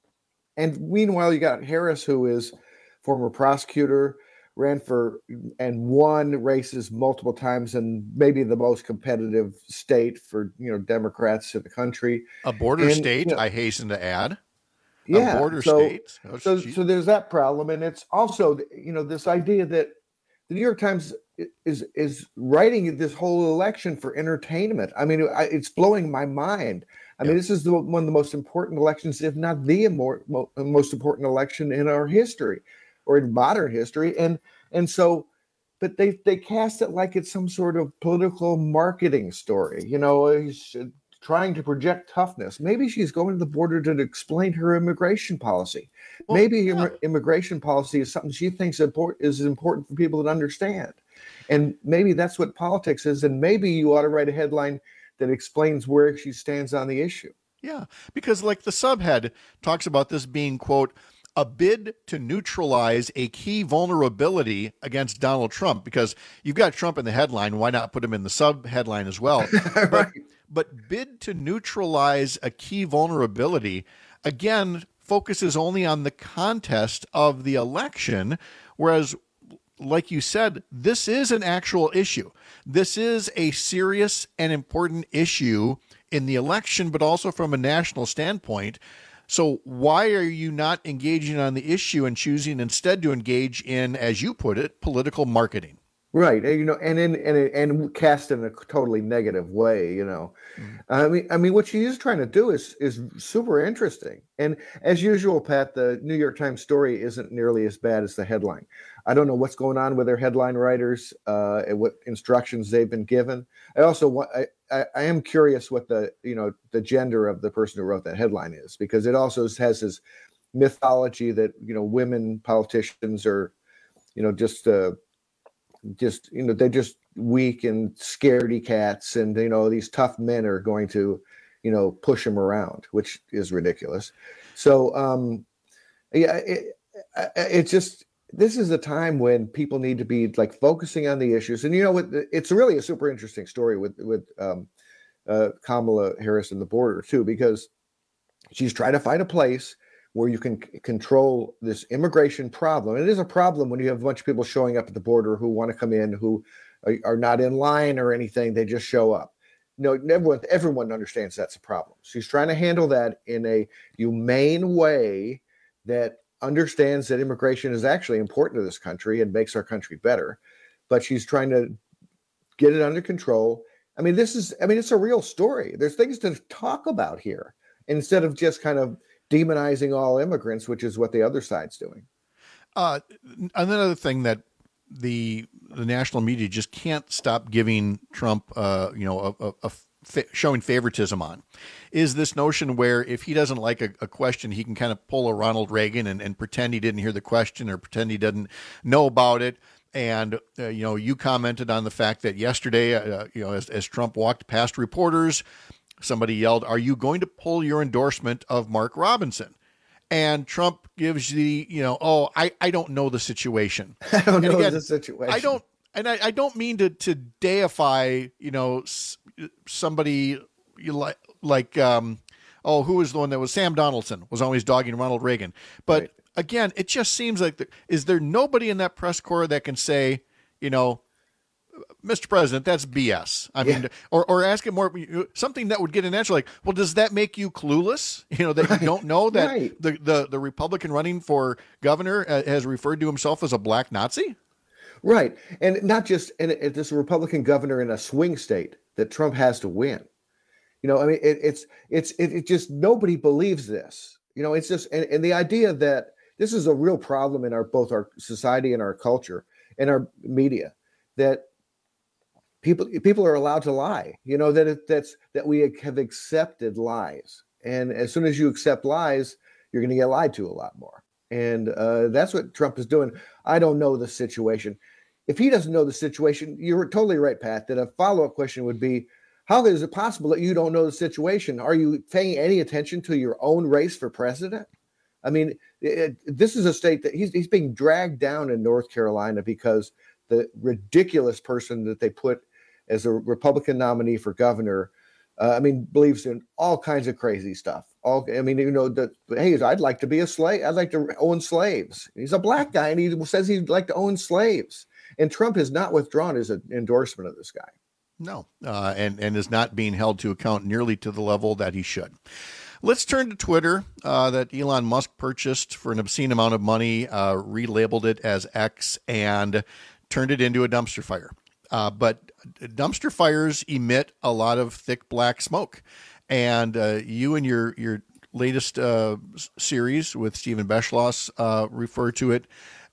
and meanwhile, you got Harris, who is former prosecutor, ran for and won races multiple times in maybe the most competitive state for, you know, Democrats in the country. A border and, state, you know, I hasten to add. Yeah, a border so, state. Oh, so, so there's that problem. And it's also, you know, this idea that the New York Times is is writing this whole election for entertainment. I mean, it's blowing my mind. I yeah. mean, this is the, one of the most important elections, if not the more, most important election in our history or in modern history. And and so, but they they cast it like it's some sort of political marketing story. You know, he's trying to project toughness. Maybe she's going to the border to explain her immigration policy. Well, Maybe yeah. Im- immigration policy is something she thinks import- is important for people to understand. And maybe that's what politics is. And maybe you ought to write a headline that explains where she stands on the issue. Yeah, because like the subhead talks about this being, quote, a bid to neutralize a key vulnerability against Donald Trump, because you've got Trump in the headline. Why not put him in the sub headline as well? right. But, but bid to neutralize a key vulnerability, again, focuses only on the contest of the election, whereas, like you said, this is an actual issue. This is a serious and important issue in the election, but also from a national standpoint. So why are you not engaging on the issue and choosing instead to engage in, as you put it, political marketing? Right, and, you know, and in and and cast in a totally negative way, you know. Mm. I mean, I mean, what she is trying to do is is super interesting. And as usual, Pat, the New York Times story isn't nearly as bad as the headline. I don't know what's going on with their headline writers, uh, and what instructions they've been given. I also want, I, I, I am curious what the you know the gender of the person who wrote that headline is, because it also has this mythology that you know women politicians are, you know, just. Uh, just you know they're just weak and scaredy cats, and you know these tough men are going to you know push them around, which is ridiculous. So um yeah it, it's just this is a time when people need to be like focusing on the issues. And you know what, it's really a super interesting story with with um uh Kamala Harris and the border too, because she's trying to find a place where you can c- control this immigration problem. And it is a problem when you have a bunch of people showing up at the border who want to come in, who are, are not in line or anything. They just show up. No, everyone, everyone understands that's a problem. She's trying to handle that in a humane way that understands that immigration is actually important to this country and makes our country better. But she's trying to get it under control. I mean, this is, I mean, it's a real story. There's things to talk about here instead of just kind of demonizing all immigrants, which is what the other side's doing. Uh, another thing that the the national media just can't stop giving Trump, uh, you know, a, a, a fa- showing favoritism on, is this notion where if he doesn't like a, a question, he can kind of pull a Ronald Reagan and, and pretend he didn't hear the question or pretend he doesn't know about it. And, uh, you know, you commented on the fact that yesterday, uh, you know, as, as Trump walked past reporters, somebody yelled, "Are you going to pull your endorsement of Mark Robinson?" And Trump gives the, you know, oh, I, I don't know the situation. I don't and know again, the situation. I don't, and I, I don't mean to to deify, you know, somebody you like, like, um, oh, who was the one that was Sam Donaldson was always dogging Ronald Reagan. But right. Again, it just seems like, the, is there nobody in that press corps that can say, you know, Mister President, that's B S. I mean, yeah. or or ask him more, something that would get an answer like, well, does that make you clueless? You know, that you don't know that right. the, the, the Republican running for governor has referred to himself as a black Nazi? Right. And not just, and it, this Republican governor in a swing state that Trump has to win. You know, I mean, it, it's, it's, it, it just, nobody believes this. You know, it's just, and, and the idea that this is a real problem in our, both our society and our culture and our media, that People people are allowed to lie, you know, that it, that's that we have accepted lies. And as soon as you accept lies, you're going to get lied to a lot more. And uh, that's what Trump is doing. I don't know the situation. If he doesn't know the situation, you're totally right, Pat, that a follow-up question would be, how is it possible that you don't know the situation? Are you paying any attention to your own race for president? I mean, it, this is a state that he's, he's being dragged down in North Carolina because the ridiculous person that they put as a Republican nominee for governor, uh, I mean, believes in all kinds of crazy stuff. All, I mean, you know, the, hey, I'd like to be a slave. I'd like to own slaves. He's a black guy, and he says he'd like to own slaves. And Trump has not withdrawn his endorsement of this guy. No, uh, and, and is not being held to account nearly to the level that he should. Let's turn to Twitter, uh, that Elon Musk purchased for an obscene amount of money, uh, relabeled it as X, and turned it into a dumpster fire. Uh, but dumpster fires emit a lot of thick black smoke. And uh, you and your your latest uh, series with Stephen Beschloss uh, refer to it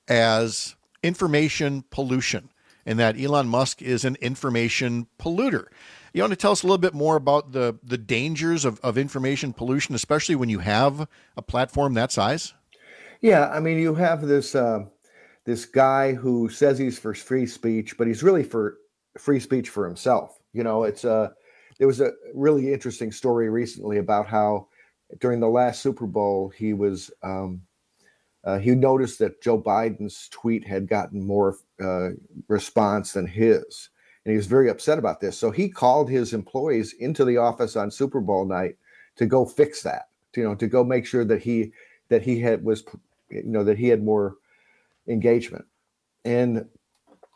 as information pollution, and that Elon Musk is an information polluter. You want to tell us a little bit more about the, the dangers of, of information pollution, especially when you have a platform that size? Yeah, I mean, you have this... Uh... this guy who says he's for free speech, but he's really for free speech for himself. You know, it's a, there was a really interesting story recently about how during the last Super Bowl, he was, um, uh, he noticed that Joe Biden's tweet had gotten more uh, response than his. And he was very upset about this. So he called his employees into the office on Super Bowl night to go fix that, to, you know, to go make sure that he, that he had was, you know, that he had more engagement. And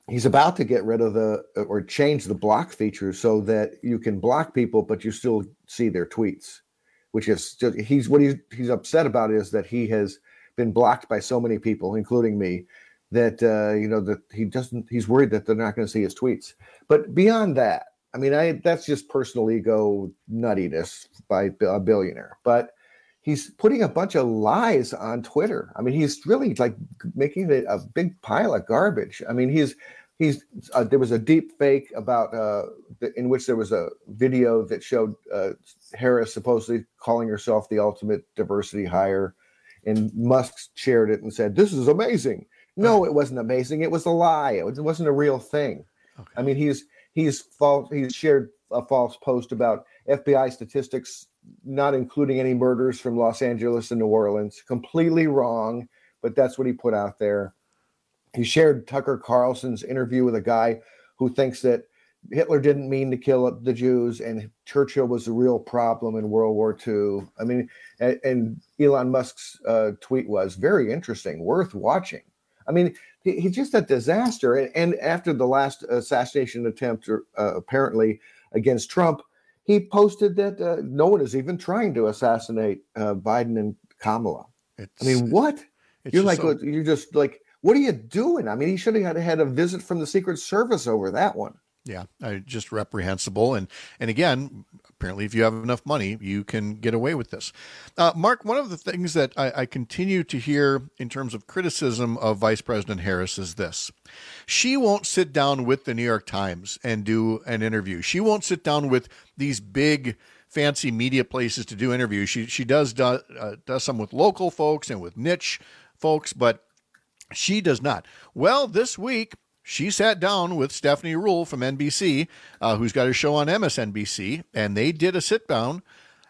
he's about to get rid of the or change the block feature so that you can block people, but you still see their tweets, which is just, he's what he's he's upset about is that he has been blocked by so many people, including me, that uh, you know that he doesn't. He's worried that they're not going to see his tweets. But beyond that, I mean, I that's just personal ego nuttiness by a billionaire. But he's putting a bunch of lies on Twitter. I mean, he's really like making it a big pile of garbage. I mean, he's he's uh, there was a deep fake about uh, the, in which there was a video that showed uh, Harris supposedly calling herself the ultimate diversity hire, and Musk shared it and said, "This is amazing." No, it wasn't amazing. It was a lie. It, was, it wasn't a real thing. Okay. I mean, he's he's false. He's shared a false post about F B I statistics not including any murders from Los Angeles and New Orleans. Completely wrong, but that's what he put out there. He shared Tucker Carlson's interview with a guy who thinks that Hitler didn't mean to kill the Jews and Churchill was a real problem in World War Two. I mean, and, and Elon Musk's uh, tweet was very interesting, worth watching. I mean, he, he's just a disaster. And, and after the last assassination attempt, uh, apparently against Trump, he posted that uh, no one is even trying to assassinate uh, Biden and Kamala. It's, I mean, what? You're like, so... you're just like, what are you doing? I mean, he should have had, had a visit from the Secret Service over that one. Yeah, uh, just reprehensible. And and again, apparently, if you have enough money, you can get away with this. Uh, Mark, one of the things that I, I continue to hear in terms of criticism of Vice President Harris is this. She won't sit down with the New York Times and do an interview. She won't sit down with these big, fancy media places to do interviews. She she does, do, uh, does some with local folks and with niche folks, but she does not. Well, this week, she sat down with Stephanie Ruhle from N B C, uh, who's got her show on M S N B C, and they did a sit down,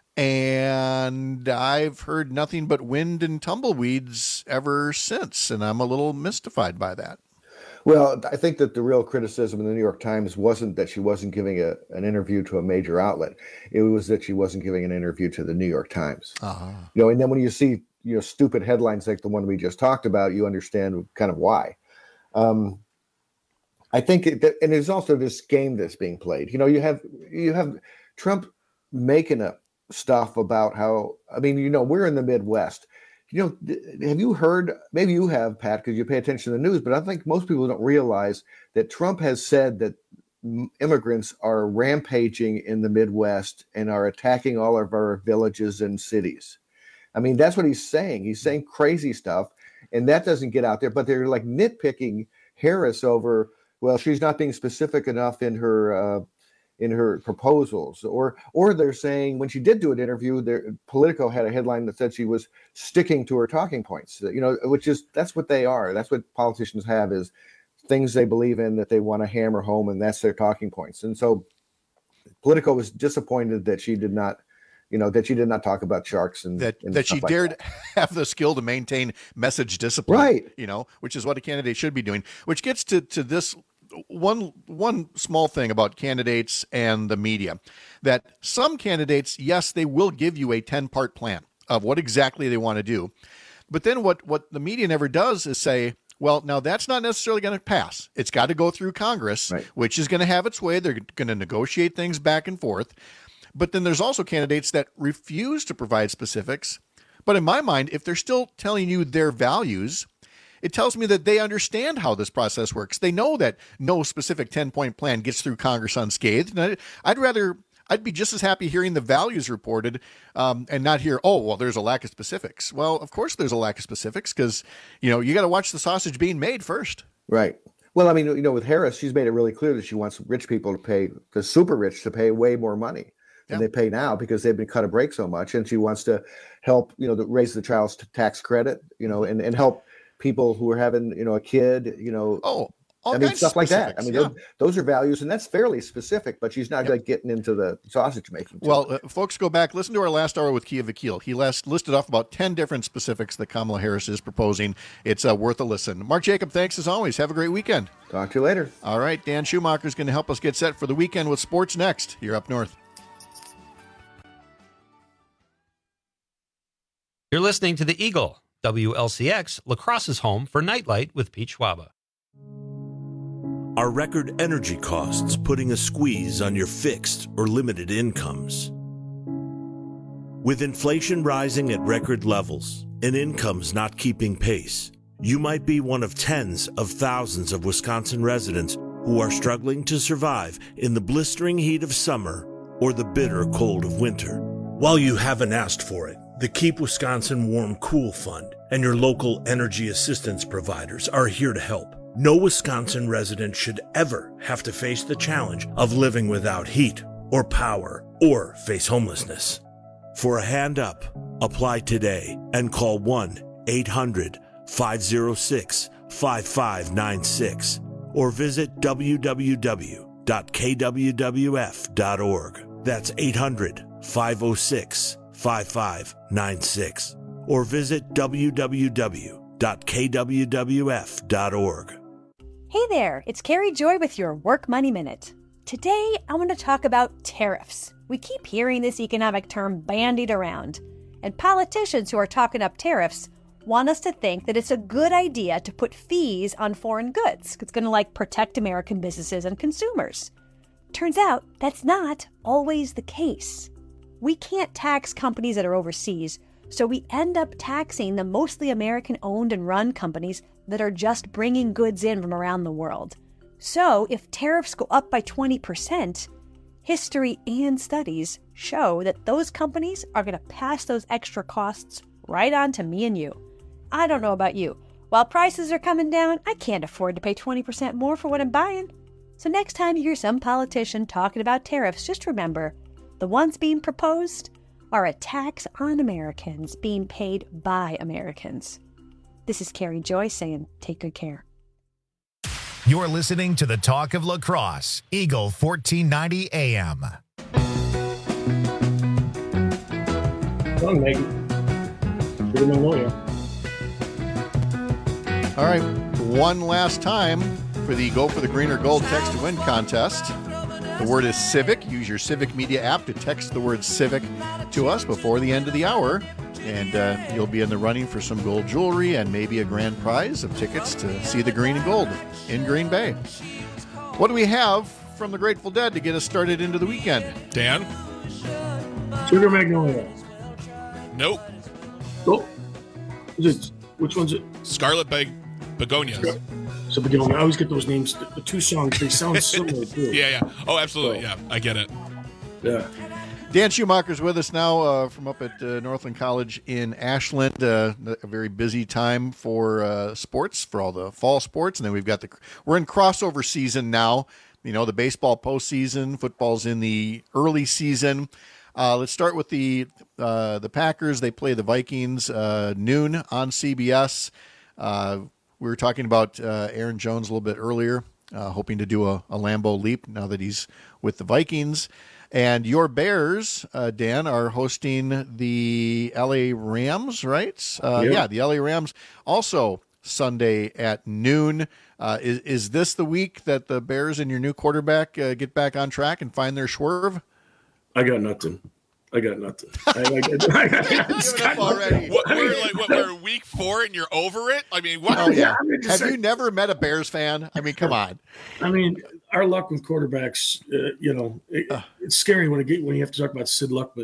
and I've heard nothing but wind and tumbleweeds ever since, and I'm a little mystified by that. Well, I think that the real criticism in the New York Times wasn't that she wasn't giving a, an interview to a major outlet. It was that she wasn't giving an interview to the New York Times. Uh-huh. You know, and then when you see, you know, stupid headlines like the one we just talked about, you understand kind of why. Um, I think, it, that, and there's also this game that's being played. You know, you have you have Trump making up stuff about how. I mean, you know, we're in the Midwest. You know, have you heard? Maybe you have, Pat, because you pay attention to the news. But I think most people don't realize that Trump has said that immigrants are rampaging in the Midwest and are attacking all of our villages and cities. I mean, that's what he's saying. He's saying crazy stuff, and that doesn't get out there. But they're like nitpicking Harris over. Well, she's not being specific enough in her uh, in her proposals, or or they're saying when she did do an interview, there, Politico had a headline that said she was sticking to her talking points. You know, which is that's what they are. That's what politicians have is things they believe in that they want to hammer home, and that's their talking points. And so, Politico was disappointed that she did not. You know, that she did not talk about sharks and that and that she like dared that. have the skill to maintain message discipline, right? You know, which is what a candidate should be doing. Which gets to to this one one small thing about candidates and the media, that some candidates, yes, they will give you a ten part plan of what exactly they want to do, but then what what the media never does is say, well, now that's not necessarily going to pass. It's got to go through Congress, right, which is going to have its way. They're going to negotiate things back and forth. But then there's also candidates that refuse to provide specifics. But in my mind, if they're still telling you their values, it tells me that they understand how this process works. They know that no specific ten-point plan gets through Congress unscathed. And I'd rather, I'd be just as happy hearing the values reported um, and not hear, oh, well, there's a lack of specifics. Well, of course there's a lack of specifics because, you know, you got to watch the sausage being made first. Right. Well, I mean, you know, with Harris, she's made it really clear that she wants rich people to pay, the super rich to pay way more money than yeah. they pay now because they've been cut a break so much. And she wants to help, you know, the, raise the child's tax credit, you know, and, and help people who are having, you know, a kid, you know, oh, all I mean, stuff like that. I mean, yeah. those, those are values, and that's fairly specific, but she's not yep. like getting into the sausage making. Well, uh, folks, go back, listen to our last hour with Kia Vakil. He last listed off about ten different specifics that Kamala Harris is proposing. It's uh, worth a listen. Mark Jacob, thanks as always. Have a great weekend. Talk to you later. All right, Dan Schumacher is going to help us get set for the weekend with sports next. You're up north. You're listening to The Eagle, W L C X, La Crosse's home for Nightlight with Pete Schwaba. Are record energy costs putting a squeeze on your fixed or limited incomes? With inflation rising at record levels and incomes not keeping pace, you might be one of tens of thousands of Wisconsin residents who are struggling to survive in the blistering heat of summer or the bitter cold of winter. While you haven't asked for it, the Keep Wisconsin Warm Cool Fund and your local energy assistance providers are here to help. No Wisconsin resident should ever have to face the challenge of living without heat or power or face homelessness. For a hand up, apply today and call one eight hundred five oh six five five nine six or visit w w w dot k w w f dot org. That's eight hundred five oh six five five nine six or visit w w w dot k w w f dot org. Hey there, it's Carrie Joy with your Work Money Minute. Today, I want to talk about tariffs. We keep hearing this economic term bandied around, and politicians who are talking up tariffs want us to think that it's a good idea to put fees on foreign goods. It's going to like protect American businesses and consumers. Turns out that's not always the case. We can't tax companies that are overseas, so we end up taxing the mostly American-owned and run companies that are just bringing goods in from around the world. So if tariffs go up by twenty percent, history and studies show that those companies are going to pass those extra costs right on to me and you. I don't know about you. While prices are coming down, I can't afford to pay twenty percent more for what I'm buying. So next time you hear some politician talking about tariffs, just remember, the ones being proposed are a tax on Americans being paid by Americans. This is Carrie Joy saying, take good care. You're listening to the Talk of Lacrosse, Eagle fourteen ninety A M. Come on, Megan. Give him a lawyer. All right, one last time for the Go for the Green or Gold text to win contest. The word is Civic. Use your Civic Media app to text the word Civic to us before the end of the hour. And uh, you'll be in the running for some gold jewelry and maybe a grand prize of tickets to see the Green and Gold in Green Bay. What do we have from the Grateful Dead to get us started into the weekend? Dan? Sugar Magnolia. Nope. Oh. Is it, which one's it? Scarlet Beg- Begonias. So Begonia. I always get those names. The, the two songs, they sound similar too. Yeah, yeah. Oh, absolutely. So, yeah, I get it. Yeah. Dan Schumacher's with us now uh, from up at uh, Northland College in Ashland. Uh, a very busy time for uh, sports, for all the fall sports. And then we've got the, we're in crossover season now. You know, the baseball postseason, football's in the early season. Uh, let's start with the uh, the Packers. They play the Vikings uh, noon on C B S. Uh, we were talking about uh, Aaron Jones a little bit earlier, uh, hoping to do a, a Lambeau leap now that he's with the Vikings. And your Bears, uh, Dan, are hosting the L A Rams, right? Uh, yeah. yeah, the L A Rams also Sunday at noon. Uh, is, is this the week that the Bears and your new quarterback uh, get back on track and find their swerve? I got nothing. I got nothing. I, I, I, I, I got already. What, we're like, what, we're week four and you're over it? I mean, what? Oh, yeah. I mean, Have you never met a Bears fan? I mean, come on. I mean, our luck with quarterbacks, uh, you know, it, it's scary when, it get, when you have to talk about Sid Luckman.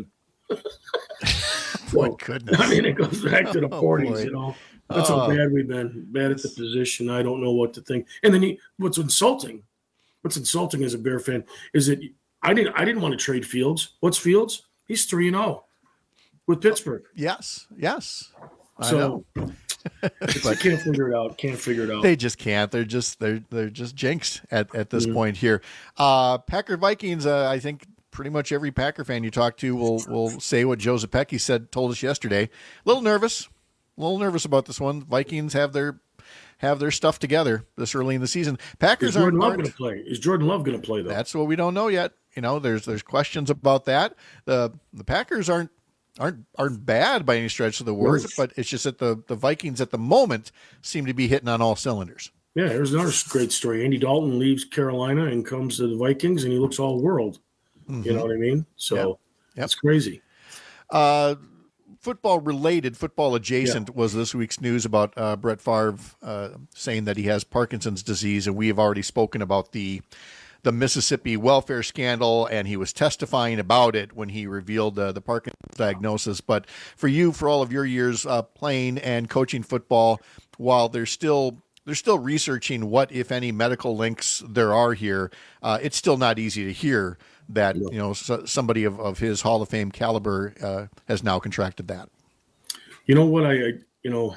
My goodness. I mean, it goes back to the Oh, forties, boy. you know. That's Oh. how bad we've been. Bad at the position. I don't know what to think. And then he, what's insulting, what's insulting as a Bear fan is that I didn't I didn't want to trade Fields. What's Fields? He's three and oh with Pittsburgh. Yes, yes. I So know. I can't figure it out. Can't figure it out. They just can't. They're just they're they're just jinxed at, at this Mhm. point here. Uh, Packer Vikings. Uh, I think pretty much every Packer fan you talk to will will say what Joe Zepecki said told us yesterday. A little nervous, a little nervous about this one. Vikings have their have their stuff together this early in the season. Packers Is Jordan aren't. Love going to play? Is Jordan Love going to play though? That's what we don't know yet. You know, there's there's questions about that. The the Packers aren't aren't aren't bad by any stretch of the word, Right. but it's just that the the Vikings at the moment seem to be hitting on all cylinders. Yeah, there's another great story. Andy Dalton leaves Carolina and comes to the Vikings, and he looks all world. You know what I mean? So Yep. Yep. it's crazy. Uh, football related, football adjacent, yeah. was this week's news about uh, Brett Favre uh, saying that he has Parkinson's disease, and we have already spoken about the the Mississippi welfare scandal, and he was testifying about it when he revealed uh, the Parkinson's diagnosis. But for you, for all of your years uh, playing and coaching football, while there's still they're still researching what, if any, medical links there are here, uh, it's still not easy to hear that you know so, somebody of, of his Hall of Fame caliber uh, has now contracted that. You know what? I, I you know,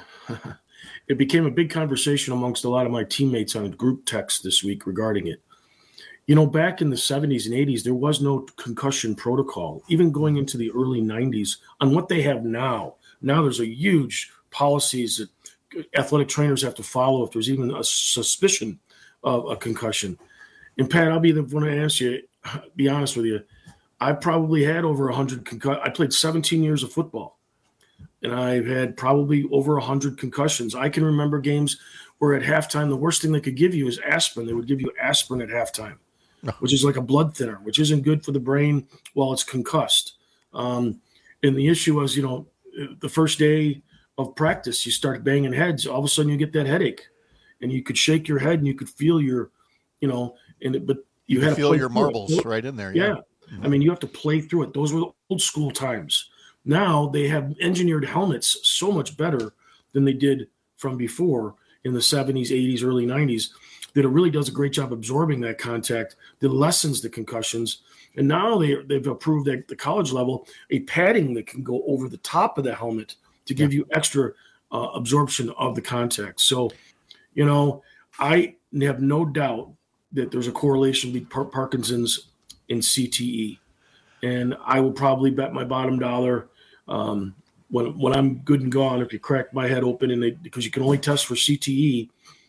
it became a big conversation amongst a lot of my teammates on a group text this week regarding it. You know, back in the seventies and eighties, there was no concussion protocol, even going into the early nineties on what they have now. Now there's a huge policies that athletic trainers have to follow if there's even a suspicion of a concussion. And Pat, I'll be the one to answer you. Be honest with you, I probably had over one hundred concussions. I played seventeen years of football, and I've had probably over one hundred concussions. I can remember games where at halftime, the worst thing they could give you is aspirin. They would give you aspirin at halftime, which is like a blood thinner, which isn't good for the brain while it's concussed. Um, and the issue was, you know, the first day of practice, you start banging heads. All of a sudden, you get that headache, and you could shake your head, and you could feel your, you know, and it, but you, you had to feel your marbles it. right in there. Yeah. yeah. Mm-hmm. I mean, you have to play through it. Those were the old school times. Now they have engineered helmets so much better than they did from before in the seventies, eighties, early nineties, that it really does a great job absorbing that contact, that lessens the concussions. And now they, they've approved at the college level a padding that can go over the top of the helmet to give yeah. you extra uh, absorption of the contact. So, you know, I have no doubt that there's a correlation between Par- Parkinson's and C T E. And I will probably bet my bottom dollar um, when when I'm good and gone, if you crack my head open, and they, because you can only test for C T E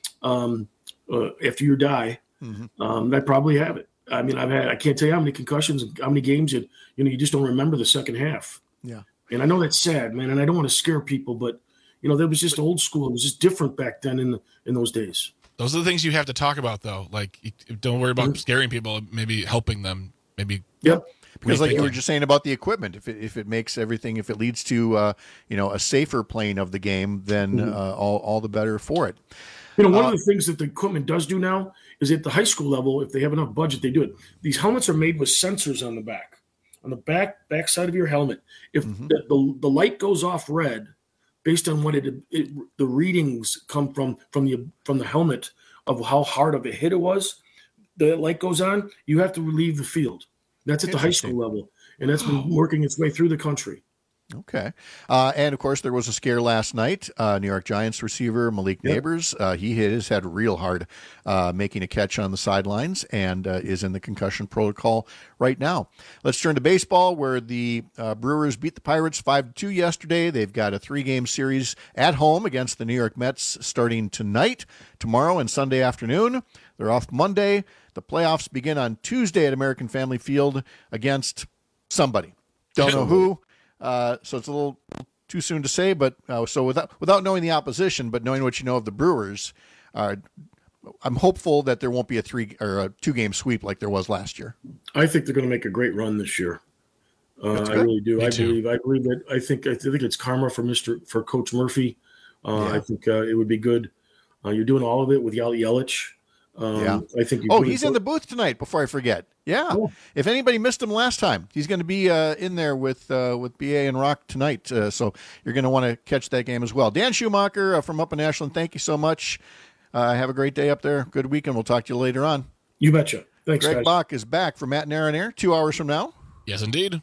um, uh, after you die, mm-hmm. um, I probably have it. I mean, I've had, I can't tell you how many concussions and how many games that, you know, you just don't remember the second half. Yeah. And I know that's sad, man, and I don't want to scare people, but, you know, that was just old school. It was just different back then in the, in those days. Those are the things you have to talk about, though. Like, don't worry about mm-hmm. scaring people, maybe helping them, maybe. Yep. Because like you were just saying about the equipment, if it, if it makes everything, if it leads to, uh, you know, a safer playing of the game, then mm-hmm. uh, all, all the better for it. You know, one uh, of the things that the equipment does do now is at the high school level, if they have enough budget, they do it. These helmets are made with sensors on the back, on the back back side of your helmet. If mm-hmm. the, the, the light goes off red, based on what it, it the readings come from from the from the helmet of how hard of a hit it was, the light goes on, you have to leave the field. That's at the high school level, and that's been working its way through the country. Okay. Uh, and, of course, there was a scare last night. Uh, New York Giants receiver Malik yep. Neighbors, uh, he hit his head real hard uh, making a catch on the sidelines and uh, is in the concussion protocol right now. Let's turn to baseball, where the uh, Brewers beat the Pirates five to two yesterday. They've got a three-game series at home against the New York Mets starting tonight, tomorrow, and Sunday afternoon. They're off Monday. The playoffs begin on Tuesday at American Family Field against somebody. Don't know who. Uh, so it's a little too soon to say, but uh, so without without knowing the opposition, but knowing what you know of the Brewers, uh, I'm hopeful that there won't be a three or a two game sweep like there was last year. I think they're going to make a great run this year. Uh, I really do. Me I too. believe. I believe that. I think. I think it's karma for Mister for Coach Murphy. Uh, yeah. I think uh, it would be good. Uh, you're doing all of it with Yali Yelich. Um, yeah. I think. Oh, he's in the booth tonight. Before I forget, yeah. Oh. If anybody missed him last time, he's going to be uh, in there with uh, with B A and Rock tonight. Uh, so you're going to want to catch that game as well. Dan Schumacher uh, from up in Ashland, thank you so much. Uh, have a great day up there. Good weekend. We'll talk to you later on. You betcha. Thanks, Greg guys. Bach is back for Matt and Aaron Air two hours from now. Yes, indeed.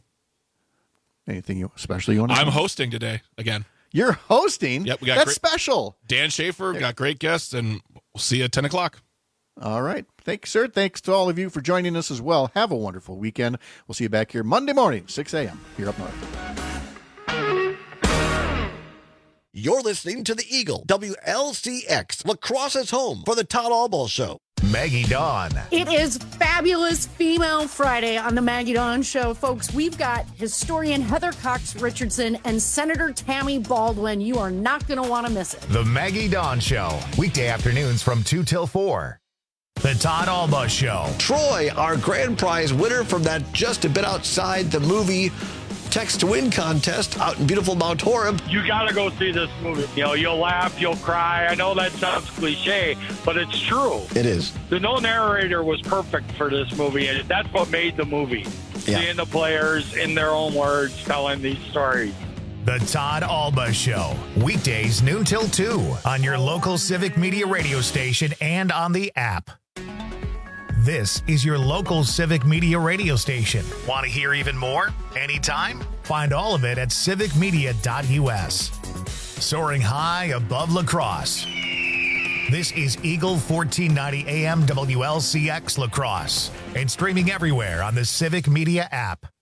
Anything you especially you want to I'm say? hosting today again. You're hosting? Yep. We got That's great, special. Dan Schaefer, got great guests, and we'll see you at ten o'clock. All right. Thanks, sir. Thanks to all of you for joining us as well. Have a wonderful weekend. We'll see you back here Monday morning, six a.m. here up north. You're listening to the Eagle, W L C X, Lacrosse's home for the Todd Albaugh Show. Maggie Dawn. It is Fabulous Female Friday on the Maggie Dawn Show. Folks, we've got historian Heather Cox Richardson and Senator Tammy Baldwin. You are not going to want to miss it. The Maggie Dawn Show, weekday afternoons from two till four. The Todd Albaugh Show. Troy, our grand prize winner from that Just a Bit Outside the Movie text to win contest out in beautiful Mount Horeb. You got to go see this movie. You know, you'll laugh, you'll cry. I know that sounds cliche, but it's true. It is. The no narrator was perfect for this movie, and that's what made the movie. Yeah. Seeing the players in their own words telling these stories. The Todd Alba Show, weekdays noon till two on your local Civic Media radio station and on the app. This is your local Civic Media radio station. Want to hear even more? Anytime? Find all of it at civic media dot u s. Soaring high above La Crosse. This is Eagle fourteen ninety A M W L C X La Crosse and streaming everywhere on the Civic Media app.